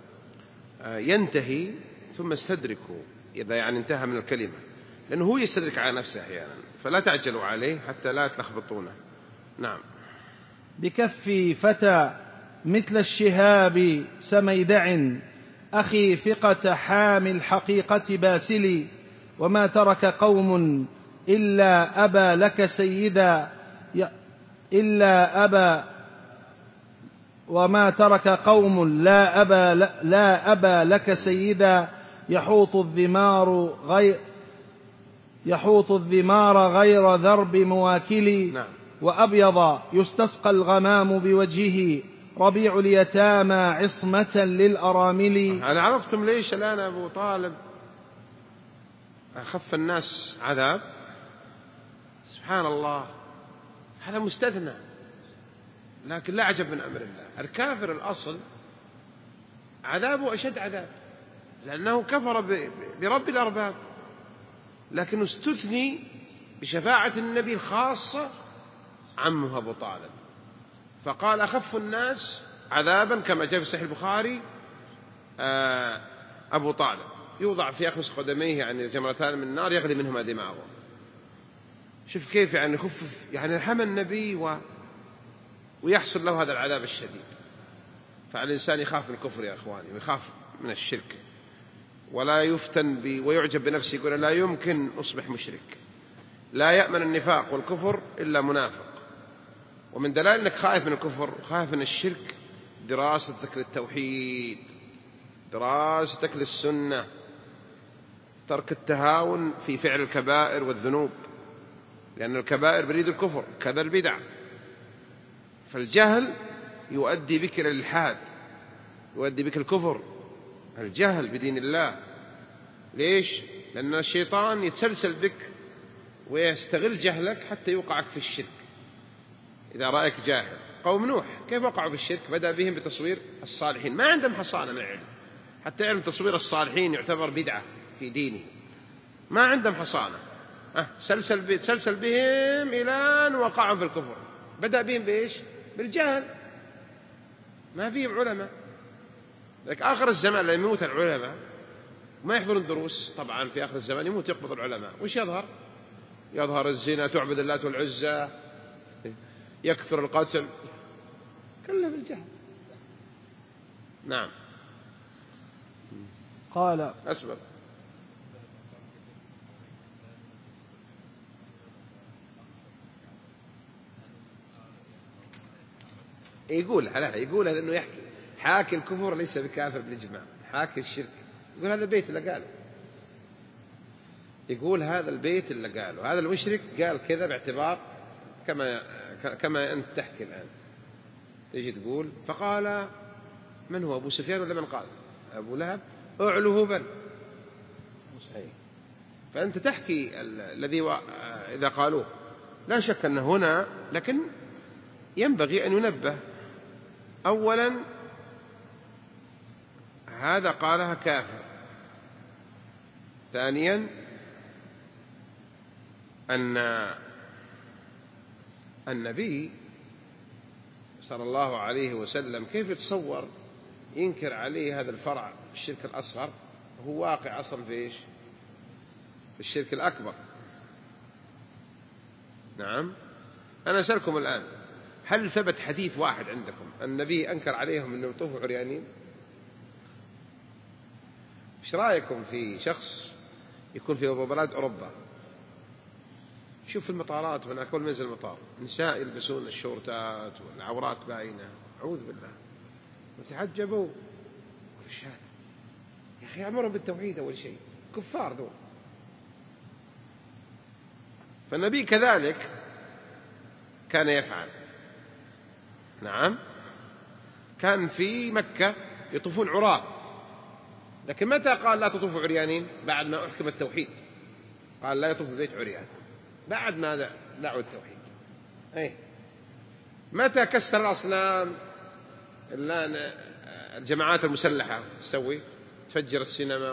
ينتهي ثم استدركوا إذا يعني انتهى من الكلمة، لأنه هو يستدرك على نفسه أحيانا، فلا تعجلوا عليه حتى لا تلخبطونه. نعم. بكف فتى مثل الشهاب سميدع، أخي ثقة حامي الحقيقة باسلي، وما ترك قوم إلا أبى لك سيدا وما ترك قوم لا أبى لك سيدا، يحوط الذمار غير ذرب مواكل. نعم. وأبيض يستسقى الغمام بوجهه، ربيع اليتامى عصمة للأرامل. أنا عرفتم ليش الآن أبو طالب أخف الناس عذاب؟ سبحان الله، هذا مستثنى، لكن لا عجب من أمر الله. الكافر الأصل عذابه أشد عذاب، لأنه كفر برب الأرباب، لكن استثني بشفاعة النبي الخاصة عمه أبو طالب، فقال أخف الناس عذابا كما جاء في صحيح البخاري أبو طالب يوضع في أخمص قدميه يعني جمرتان من النار يغلي منهما دماغه. شوف كيف يعني يخفف، يعني حمى النبي ويحصل له هذا العذاب الشديد. فالإنسان يخاف من الكفر يا أخواني، ويخاف من الشرك، ولا يفتن ويعجب بنفسه، يقول لا يمكن أصبح مشرك. لا يأمن النفاق والكفر إلا منافق. ومن دلائل أنك خائف من الكفر خائف من الشرك دراستك للتوحيد، دراستك للسنة، ترك التهاون في فعل الكبائر والذنوب، لأن الكبائر بريد الكفر كذا البدع. فالجهل يؤدي بك إلى الإلحاد، يؤدي بك الكفر، الجهل بدين الله. ليش؟ لأن الشيطان يتسلسل بك ويستغل جهلك حتى يوقعك في الشرك. إذا رأيك جاهل. قوم نوح كيف وقعوا في الشرك؟ بدأ بهم بتصوير الصالحين، ما عندهم حصانة من العلم، حتى علم تصوير الصالحين يعتبر بدعة في دينه، ما عندهم حصانة. سلسل بهم إلى أن وقعوا في الكفر. بدأ بهم بإيش؟ بالجهل، ما فيهم علماء. لكن آخر الزمان لما يموت العلماء ما يحضرون الدروس، طبعا في آخر الزمان يموت يقبض العلماء، وش يظهر الزنا، تعبد اللات والعزى، يكثر القتل، كله بالجهل. نعم. قال أسبب يقول لأنه حاكي الكفر ليس بكافر بالإجماع، حاكي الشرك يقول هذا البيت اللي قاله، يقول هذا البيت اللي قاله هذا المشرك قال كذا باعتبار كما أنت تحكي الآن. تيجي تقول فقال من هو أبو سفيان ولا من قال؟ أبو لهب أعلو هبل. فأنت تحكي الذي إذا قالوه، لا شك أن هنا، لكن ينبغي أن ينبه أولا هذا قالها كافر، ثانيا أن النبي صلى الله عليه وسلم كيف يتصور ينكر عليه هذا الفرع الشرك الأصغر، هو واقع أصلا في إيش؟ في الشرك الأكبر. نعم. أنا أسألكم الآن، هل ثبت حديث واحد عندكم النبي أنكر عليهم أنهم يطوفوا عريانين؟ إيش رأيكم في شخص يكون في بلاد أوروبا، شوف في المطارات هناك كل منزل المطار نساء يلبسون الشورتات والعورات باينة، أعوذ بالله، وتعجبوا وش هذا يا أخي؟ أمرهم بالتوحيد أول شيء، كفار دول. فالنبي كذلك كان يفعل. نعم، كان في مكة يطوفون عراة، لكن متى قال لا تطوفوا عريانين؟ بعد ما أحكم التوحيد قال لا يطوف البيت عريان، بعد ما دعوا التوحيد. متى كسر الأصنام الجماعات المسلحة تسوي؟ تفجر السينما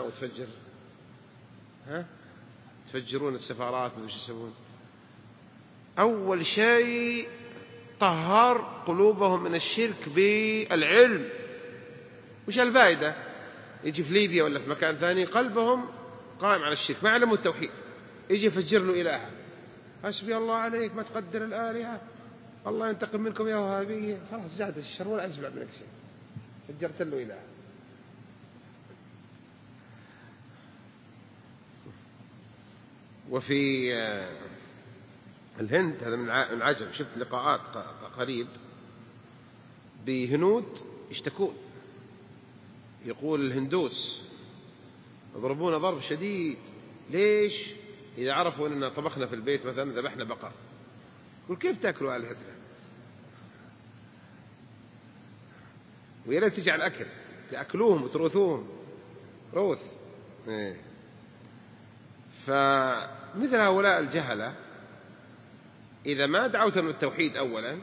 تفجرون السفارات وش يسوون؟ أول شيء طهر قلوبهم من الشرك بالعلم. وش الفائدة؟ يجي في ليبيا ولا في مكان ثاني قلبهم قائم على الشرك، ما علموا التوحيد، يجي يفجر له إله، حسبي الله عليك ما تقدر الآلهة، الله ينتقم منكم يا وهابية، خلاص زاد الشر ولا أسمع منك شيء، فجرت له إله. وفي الهند، هذا من العجب، شفت لقاءات قريب بهنود يشتكون، يقول الهندوس يضربون ضرب شديد. ليش؟ إذا عرفوا أننا طبخنا في البيت مثلا ذبحنا بقر، يقول كيف تأكلوا آلهتنا؟ ويا ريت تجي على الأكل تأكلوهم وتروثوهم روث. فمثل هؤلاء الجهلة إذا ما دعوتهم للتوحيد أولا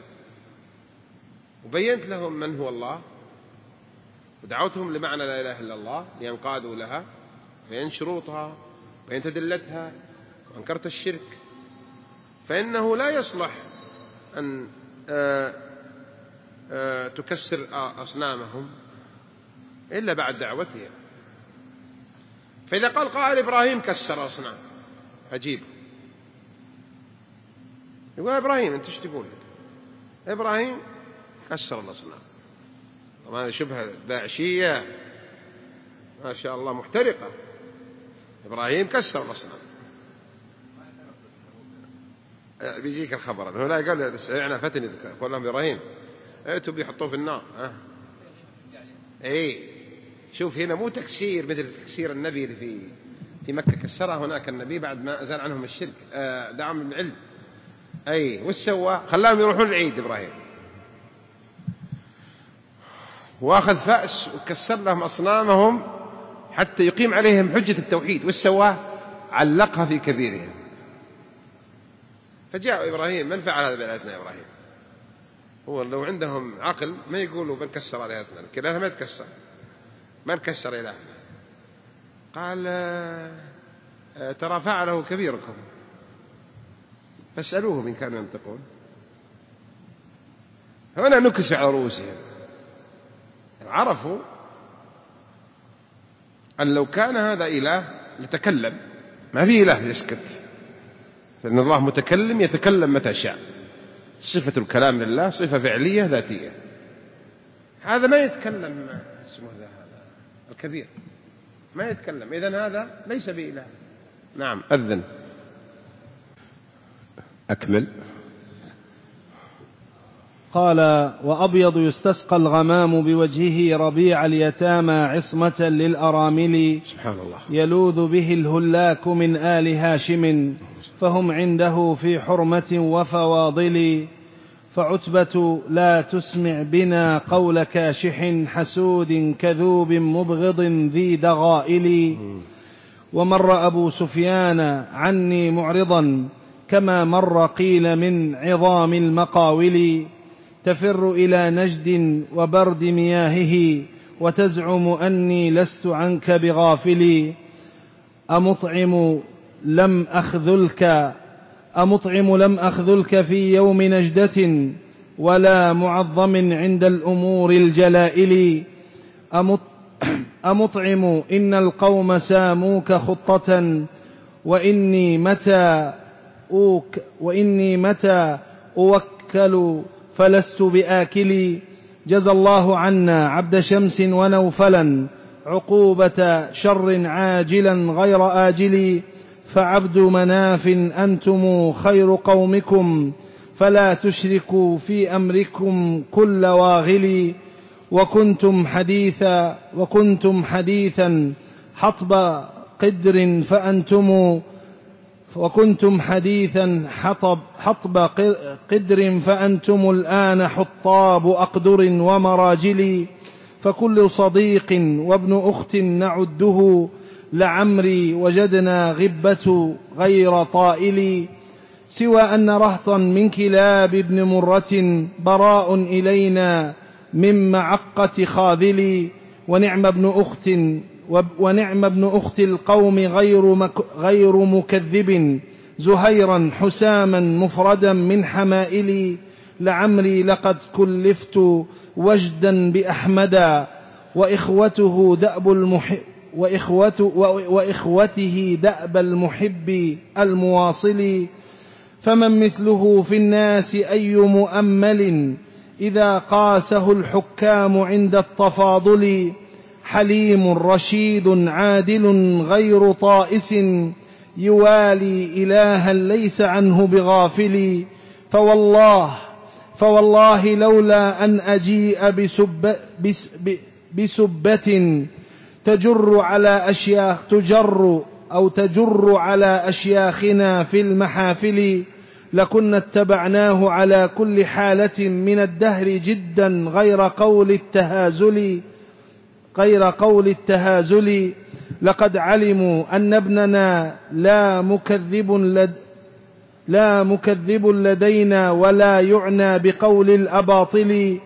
وبينت لهم من هو الله ودعوتهم لمعنى لا إله إلا الله لينقادوا لها، بين شروطها بين أدلتها، وأنكرت الشرك، فإنه لا يصلح أن تكسر أصنامهم إلا بعد دعوتهم. فإذا قال قائل إبراهيم كسر أصنام، عجيب، يقول إبراهيم أنت ايش تقول؟ إبراهيم كسر الأصنام. طبعا هذا شبهة داعشية ما شاء الله محترقة. إبراهيم كسر الأصنام، بيجيك الخبر أنه لا قال سمعنا فتن يقول لهم إبراهيم أنتم بيحطوه في النار. شوف هنا مو تكسير مثل تكسير النبي اللي في مكة، كسرها هناك النبي بعد ما أزال عنهم الشرك، دعم العلم. وش سوى؟ خلاهم يروحون العيد إبراهيم، وأخذ فأس وكسر لهم أصنامهم حتى يقيم عليهم حجة التوحيد. وش سوى؟ علقها في كبيرهم. فجاء إبراهيم، من فعل هذا بآلهتنا يا إبراهيم؟ هو لو عندهم عقل ما يقولوا بنكسر آلهتنا، الإله ما يتكسر، ما نكسر إلهنا. قال ترى فعله كبيركم فاسألوهم إن كانوا ينطقون. هنا نكس على رؤوسهم، عرفوا أن لو كان هذا إله لتكلم، ما في إله يسكت، فإن الله متكلم يتكلم متى شاء. صفة الكلام لله صفة فعلية ذاتية، هذا ما يتكلم، اسمه هذا الكبير ما يتكلم، إذن هذا ليس بإله. نعم أذن أكمل. قال: وأبيض يستسقى الغمام بوجهه ربيع اليتامى عصمة للأرامل، سبحان الله، يلوذ به الهلاك من آل هاشم، فهم عنده في حرمة وفواضل. فعتبة لا تسمع بنا قول كاشح حسود كذوب مبغض ذي دغائل. ومر أبو سفيان عني معرضا كما مر قيل من عظام المقاول، تفر إلى نجد وبرد مياهه وتزعم أني لست عنك بغافل. أمطعم لم أخذلك في يوم نجدة ولا معظم عند الأمور الجلائل. أمطعم إن القوم ساموك خطة وإني متى أوكل فلست بآكل. جزى الله عنا عبد شمس ونوفلا عقوبة شر عاجلا غير آجل. فعبد مناف أنتم خير قومكم فلا تشركوا في أمركم كل واغل. وكنتم حديثا حطب قدر فأنتم الآن حطاب أقدر ومراجل. فكل صديق وابن أخت نعده لعمري وجدنا غبة غير طائل. سوى أن رهطا من كلاب ابن مرة براء إلينا من معقة خاذل. ونعم ابن أخت القوم غير مكذب زهيرا حساما مفردا من حمائل. لعمري لقد كلفت وجدا بأحمدا وإخوته دأب المحب المواصل. فمن مثله في الناس أي مؤمل إذا قاسه الحكام عند التفاضل. حليم رشيد عادل غير طائس يوالي إلها ليس عنه بغافل. فوالله لولا أن أجيء بسبة تجر على أشياخنا في المحافل لكنا اتبعناه على كل حالة من الدهر جدا غير قول التهازل. لقد علموا أن ابننا لا مكذب لدينا ولا يعنى بقول الأباطل.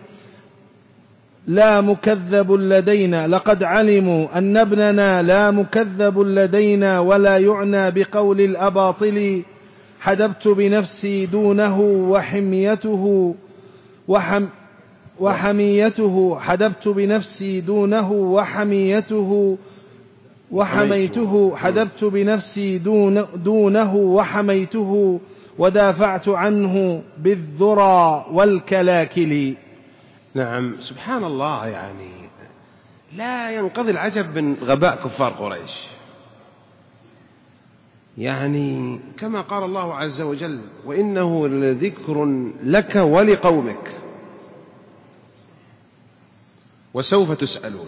لقد علموا أن ابننا لا مكذب لدينا ولا يعنى بقول الأباطل. حدبت بنفسي دونه وحميته ودافعت عنه بالذرى والكلاكل. نعم سبحان الله، يعني لا ينقضي العجب من غباء كفار قريش. يعني كما قال الله عز وجل: وإنه لذكر لك ولقومك وسوف تسألون.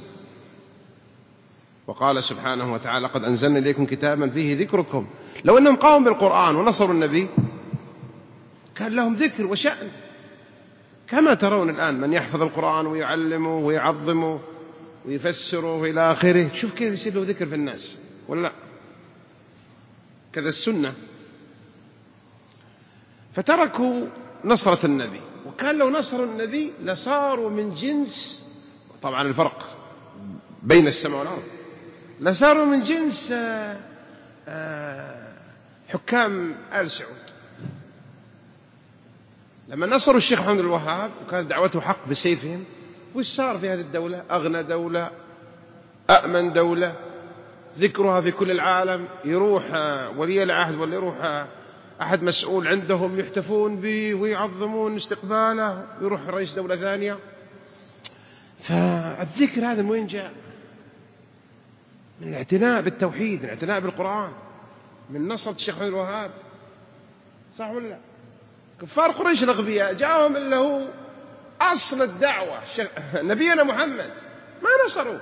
وقال سبحانه وتعالى: قد أنزلنا إليكم كتابا فيه ذكركم. لو أنهم قاموا بالقرآن ونصروا النبي كان لهم ذكر وشأن، كما ترون الآن من يحفظ القرآن ويعلمه ويعظمه ويفسره إلى آخره. شوف كيف يصير له ذكر في الناس، ولا كذا السنة. فتركوا نصرة النبي وكان لو نصروا النبي لصاروا من جنس، طبعا الفرق بين السماء والأرض، لصاروا من جنس حكام آل سعود. لما نصروا الشيخ محمد الوهاب وكانت دعوته حق بسيفهم، وش صار في هذه الدولة؟ أغنى دولة، أأمن دولة، ذكرها في كل العالم، يروح ولي العهد ولا يروح أحد مسؤول عندهم يحتفون به ويعظمون استقباله، يروح رئيس دولة ثانية. فالذكر هذا من وين جاء؟ من الاعتناء بالتوحيد، من الاعتناء بالقرآن، من نصرة الشيخ محمد الوهاب، صح ولا لا؟ كفار قريش الأغبياء جاءهم إلا هو أصل الدعوة نبينا محمد، ما نصروا.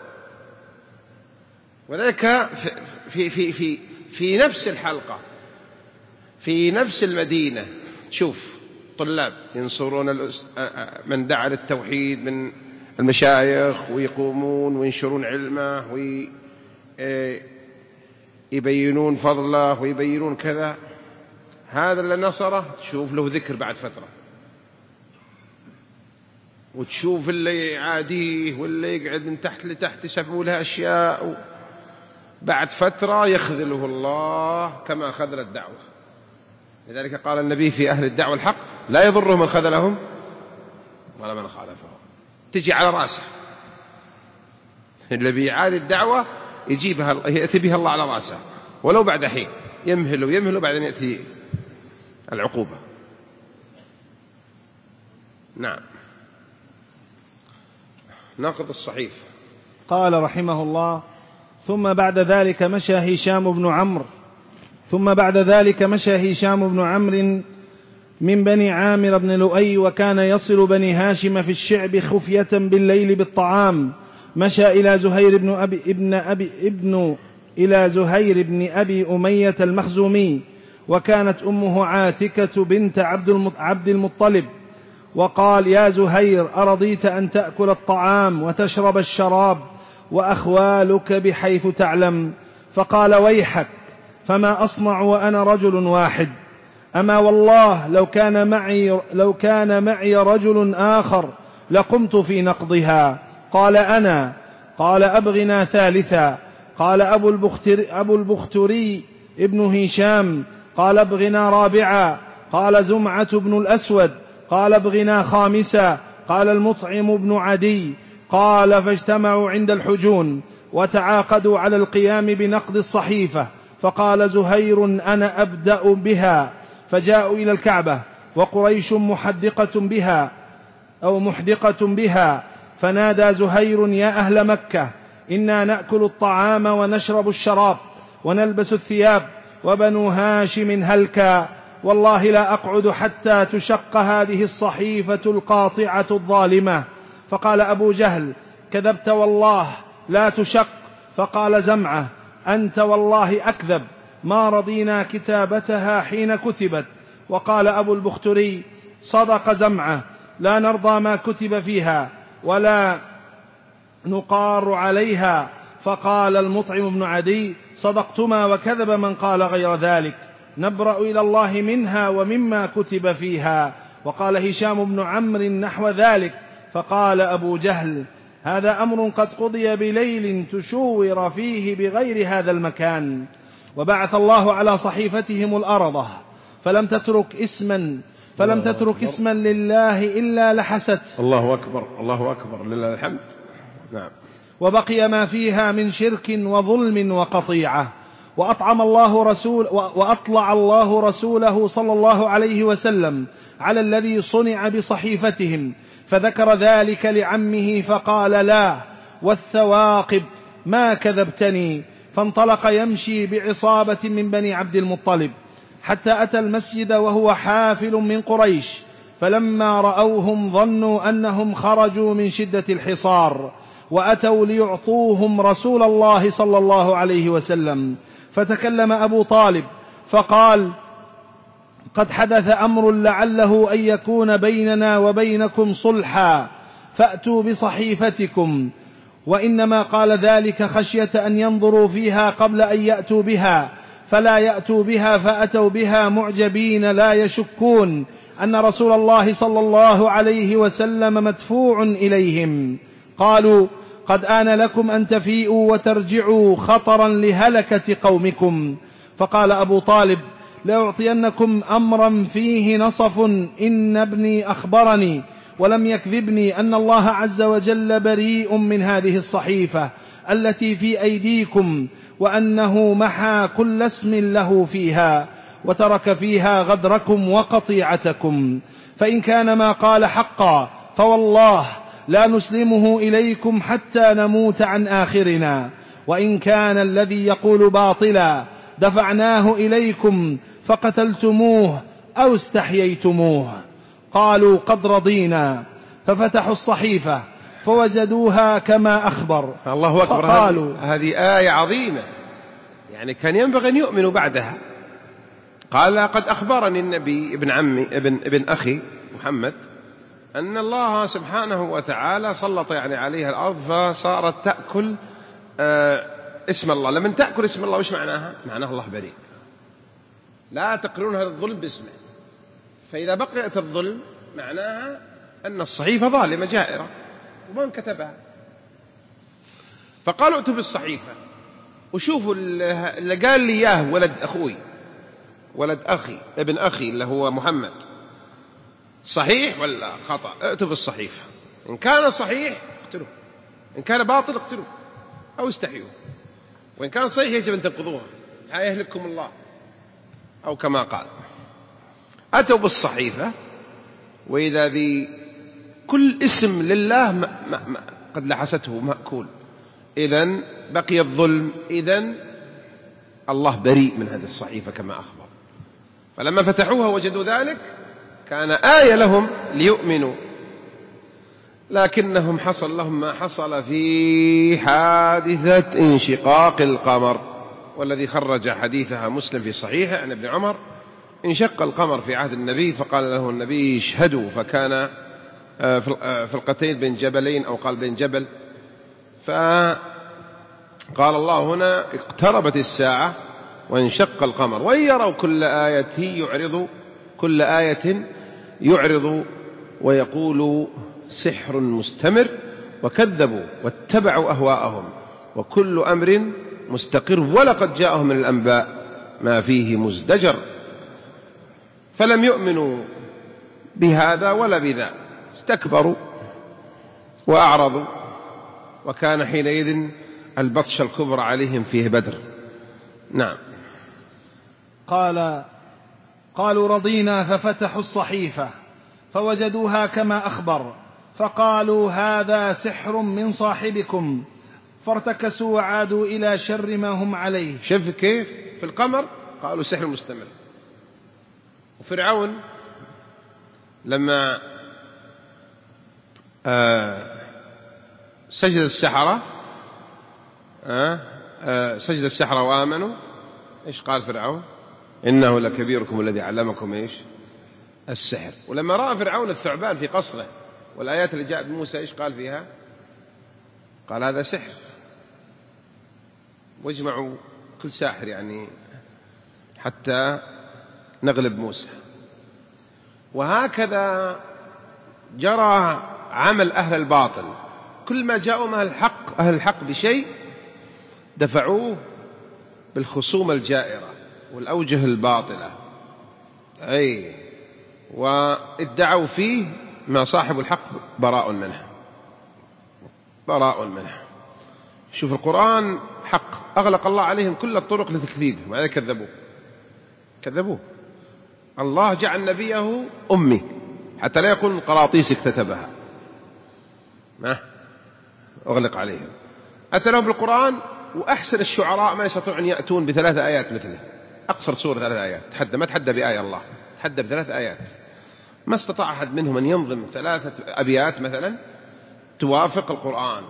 وذلك في نفس الحلقة في نفس المدينة شوف طلاب ينصرون من دعا للتوحيد من المشايخ، ويقومون وينشرون علمه ويبينون فضله ويبينون كذا. هذا اللي نصره تشوف له ذكر بعد فترة، وتشوف اللي يعاديه واللي يقعد من تحت لتحت يسموا لها أشياء، بعد فترة يخذله الله كما خذل الدعوة. لذلك قال النبي في أهل الدعوة الحق لا يضرهم من خذلهم ولا من خالفهم. تجي على راسه اللي بيعادي الدعوة يأتي بها الله على راسه، ولو بعد حين يمهل بعد أن يأتي العقوبة. نعم. ناقض الصحيف. قال رحمه الله: ثم بعد ذلك مشى هشام بن عمرو من بني عامر بن لؤي، وكان يصل بني هاشم في الشعب خفية بالليل بالطعام. مشى إلى زهير بن أبي أمية المخزومي، وكانت أمه عاتكة بنت عبد المطلب، وقال: يا زهير، أرضيت أن تأكل الطعام وتشرب الشراب وأخوالك بحيث تعلم؟ فقال: ويحك، فما أصنع وأنا رجل واحد؟ أما والله لو كان معي رجل آخر لقمت في نقضها. قال: أنا. قال: أبغنا ثالثا. قال أبو البختري ابن هشام. قال: ابغنا رابعا. قال زمعة بن الأسود. قال: ابغنا خامسا. قال المطعم بن عدي. قال: فاجتمعوا عند الحجون وتعاقدوا على القيام بنقض الصحيفة. فقال زهير: أنا أبدأ بها. فجاءوا إلى الكعبة وقريش محدقة بها، فنادى زهير: يا أهل مكة، إنا نأكل الطعام ونشرب الشراب ونلبس الثياب، وبنو هاشم هلكا، والله لا أقعد حتى تشق هذه الصحيفة القاطعة الظالمة. فقال أبو جهل: كذبت والله لا تشق. فقال زمعة: أنت والله أكذب، ما رضينا كتابتها حين كتبت. وقال أبو البختري: صدق زمعة، لا نرضى ما كتب فيها ولا نقار عليها. فقال المطعم بن عدي: صدقتما، وكذب من قال غير ذلك، نبرأ إلى الله منها ومما كتب فيها. وقال هشام بن عمرو نحو ذلك. فقال أبو جهل: هذا أمر قد قضي بليل تشور فيه بغير هذا المكان. وبعث الله على صحيفتهم الأرضة فلم تترك اسما لله إلا لحست. الله أكبر، الله أكبر، لله الحمد. نعم. وبقي ما فيها من شرك وظلم وقطيعة. وأطلع الله رسوله صلى الله عليه وسلم على الذي صنع بصحيفتهم، فذكر ذلك لعمه فقال: لا والثواقب ما كذبتني. فانطلق يمشي بعصابة من بني عبد المطلب حتى أتى المسجد وهو حافل من قريش، فلما رأوهم ظنوا أنهم خرجوا من شدة الحصار، وأتوا ليعطوهم رسول الله صلى الله عليه وسلم. فتكلم أبو طالب فقال: قد حدث أمر لعله أن يكون بيننا وبينكم صلحا، فأتوا بصحيفتكم. وإنما قال ذلك خشية أن ينظروا فيها قبل أن يأتوا بها، فلا يأتوا بها، فأتوا بها معجبين لا يشكون أن رسول الله صلى الله عليه وسلم مدفوع إليهم. قالوا: قد آن لكم أن تفيئوا وترجعوا خطرا لهلكة قومكم. فقال أبو طالب: لأعطينكم أمرا فيه نصف، إن ابني أخبرني ولم يكذبني أن الله عز وجل بريء من هذه الصحيفة التي في أيديكم، وأنه محى كل اسم له فيها، وترك فيها غدركم وقطيعتكم. فإن كان ما قال حقا فوالله لا نسلمه إليكم حتى نموت عن آخرنا، وإن كان الذي يقول باطلا دفعناه إليكم فقتلتموه أو استحييتموه. قالوا: قد رضينا. ففتحوا الصحيفة فوجدوها كما أخبر. الله أكبر. هذه آية عظيمة، يعني كان ينبغي أن يؤمنوا بعدها. قال: قد أخبرني النبي ابن عمي ابن أخي محمد أن الله سبحانه وتعالى سلط يعني عليها الأرض فصارت تأكل اسم الله. لمن تأكل اسم الله وش معناها؟ معناها الله بريء، لا تقرون هذا الظلم باسمه. فإذا بقيت الظلم معناها أن الصحيفة ظالمة جائرة ومن كتبها. فقالوا: ائتوا بالصحيفة وشوفوا اللي قال لي إياه ولد أخي ابن أخي اللي هو محمد، صحيح ولا خطأ؟ ائتوا بالصحيفة، إن كان صحيح اقتلوه، إن كان باطل اقتلوه أو استحيوه، وإن كان صحيح يجب أن تنقضوها، لا يهلككم الله، أو كما قال. أتوا بالصحيفة وإذا بكل اسم لله قد لحسته مأكول. إذن بقي الظلم، إذن الله بريء من هذه الصحيفة كما أخبر. فلما فتحوها وجدوا ذلك كان آية لهم ليؤمنوا، لكنهم حصل لهم ما حصل في حادثة انشقاق القمر، والذي خرج حديثها مسلم في صحيحه عن ابن عمر: انشق القمر في عهد النبي فقال له النبي: اشهدوا. فكان فرقتين بين جبلين، أو قال بين جبل. فقال الله هنا: اقتربت الساعة وانشق القمر وإن يروا كل آية يعرض ويقول سحر مستمر، وكذبوا واتبعوا أهواءهم وكل أمر مستقر، ولقد جاءهم من الأنباء ما فيه مزدجر. فلم يؤمنوا بهذا ولا بذا، استكبروا وأعرضوا، وكان حينئذ البطش الكبرى عليهم فيه بدر. نعم. قالوا: رضينا. ففتحوا الصحيفة فوجدوها كما أخبر، فقالوا: هذا سحر من صاحبكم. فارتكسوا وعادوا إلى شر ما هم عليه. شوف كيف في القمر قالوا سحر مستمر. وفرعون لما سجد السحرة وآمنوا، إيش قال فرعون؟ إنه لكبيركم الذي علمكم إيش؟ السحر. ولما رأى فرعون الثعبان في قصره والآيات اللي جاءت بموسى، إيش قال فيها؟ قال هذا سحر. واجمعوا كل ساحر يعني حتى نغلب موسى. وهكذا جرى عمل أهل الباطل، كل ما جاءوا أهل الحق بشيء دفعوه بالخصوم الجائرة والأوجه الباطلة، وادعوا فيه ما صاحب الحق براء منه. شوف القرآن حق، أغلق الله عليهم كل الطرق لتكذيبه، ماذا كذبوه. الله جعل نبيه أمي حتى لا يقول قراطيس اكتتبها، ما أغلق عليهم. أتى لهم بالقرآن وأحسن الشعراء ما يستطيعون أن يأتون ب3 آيات مثله، أقصر سورة 3 آيات، ما تحدى بآية، الله تحدى ب3 آيات. ما استطاع أحد منهم أن ينظم 3 أبيات مثلا توافق القرآن.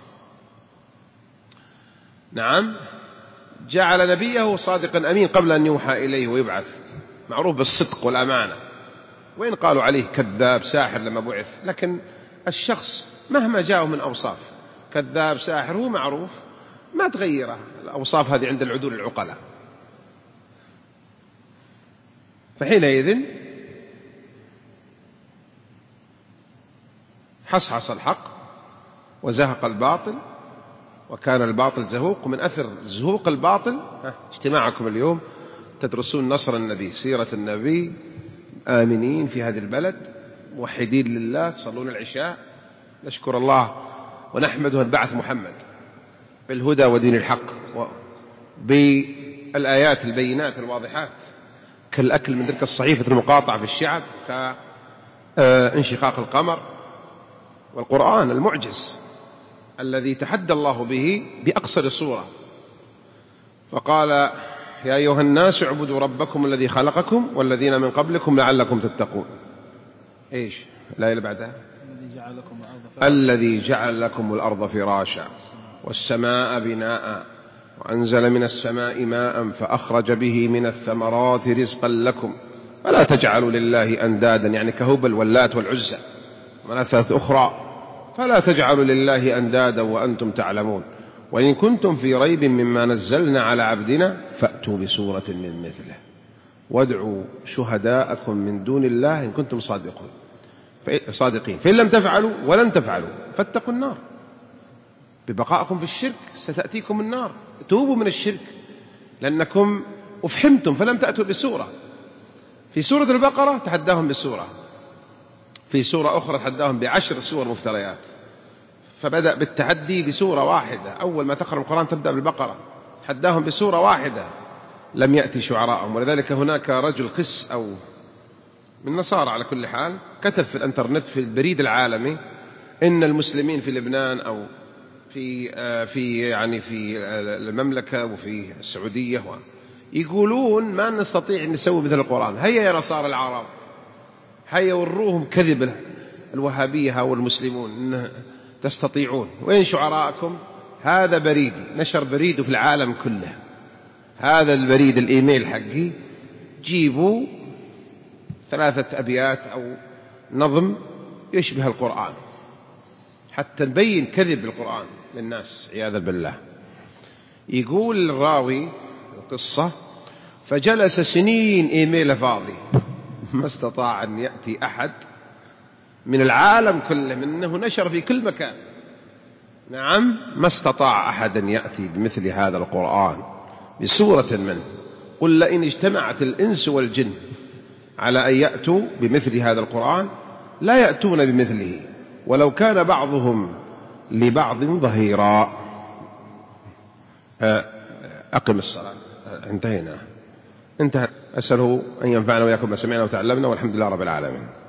نعم. جعل نبيه صادقا أمين قبل أن يوحى إليه ويبعث، معروف بالصدق والأمانة. وإن قالوا عليه كذاب ساحر لما بعث، لكن الشخص مهما جاءه من أوصاف كذاب ساحر هو معروف، ما تغيره الأوصاف هذه عند العدول العقلاء. فحينئذ حصحص الحق وزهق الباطل وكان الباطل زهوق. من أثر زهوق الباطل اجتماعكم اليوم تدرسون نصر النبي، سيرة النبي، آمنين في هذه البلد، موحدين لله، تصلون العشاء. نشكر الله ونحمده أن بعث محمد بالهدى ودين الحق بالآيات البينات الواضحات كالأكل من تلك الصحيفة المقاطعة في الشعب، كانشقاق القمر، والقرآن المعجز الذي تحدى الله به بأقصر صورة، فقال يا أيها الناس اعبدوا ربكم الذي خلقكم والذين من قبلكم لعلكم تتقون. إيش الآية اللي بعدها؟ الذي جعل لكم الأرض فراشا والسماء بناء وأنزل من السماء ماء فأخرج به من الثمرات رزقا لكم فلا تجعلوا لله أندادا، يعني كهبل واللات والعزى ومناثات أخرى، فلا تجعلوا لله أندادا وأنتم تعلمون وإن كنتم في ريب مما نزلنا على عبدنا فأتوا بسورة من مثله وادعوا شهداءكم من دون الله إن كنتم صادقين فإن لم تفعلوا ولن تفعلوا فاتقوا النار. ببقائكم في الشرك ستأتيكم النار، توبوا من الشرك لأنكم أفحمتم فلم تأتوا بسورة. في سورة البقرة تحداهم بسورة، في سورة أخرى تحداهم ب10 سور مفتريات، فبدأ بالتحدي بسورة واحدة. أول ما تقرأ القرآن تبدأ بالبقرة، تحداهم بسورة واحدة لم يأتي شعراءهم. ولذلك هناك رجل قس أو من نصارى على كل حال كتب في الانترنت في البريد العالمي إن المسلمين في لبنان أو في المملكة وفي السعودية يقولون ما نستطيع أن نسوي مثل القرآن. هيا يا نصارى العرب، هيا وروهم كذب الوهابية والمسلمون إن تستطيعون. وين شعراءكم؟ هذا بريدي، نشر بريده في العالم كله، هذا البريد الإيميل حقي، جيبوا 3 أبيات أو نظم يشبه القرآن حتى نبين كذب القرآن للناس عياذا بالله. يقول الراوي القصة فجلس سنين إيميل فاضي ما استطاع أن يأتي أحد من العالم كله، منه نشر في كل مكان. نعم، ما استطاع أحد أن يأتي بمثل هذا القرآن بسورة منه. قل لئن اجتمعت الإنس والجن على أن يأتوا بمثل هذا القرآن لا يأتون بمثله ولو كان بعضهم لبعض ظهيرا. أقم الصلاة. انتهينا، انتهى. أسأله أن ينفعنا وإياكم ما سمعنا وتعلمنا، والحمد لله رب العالمين.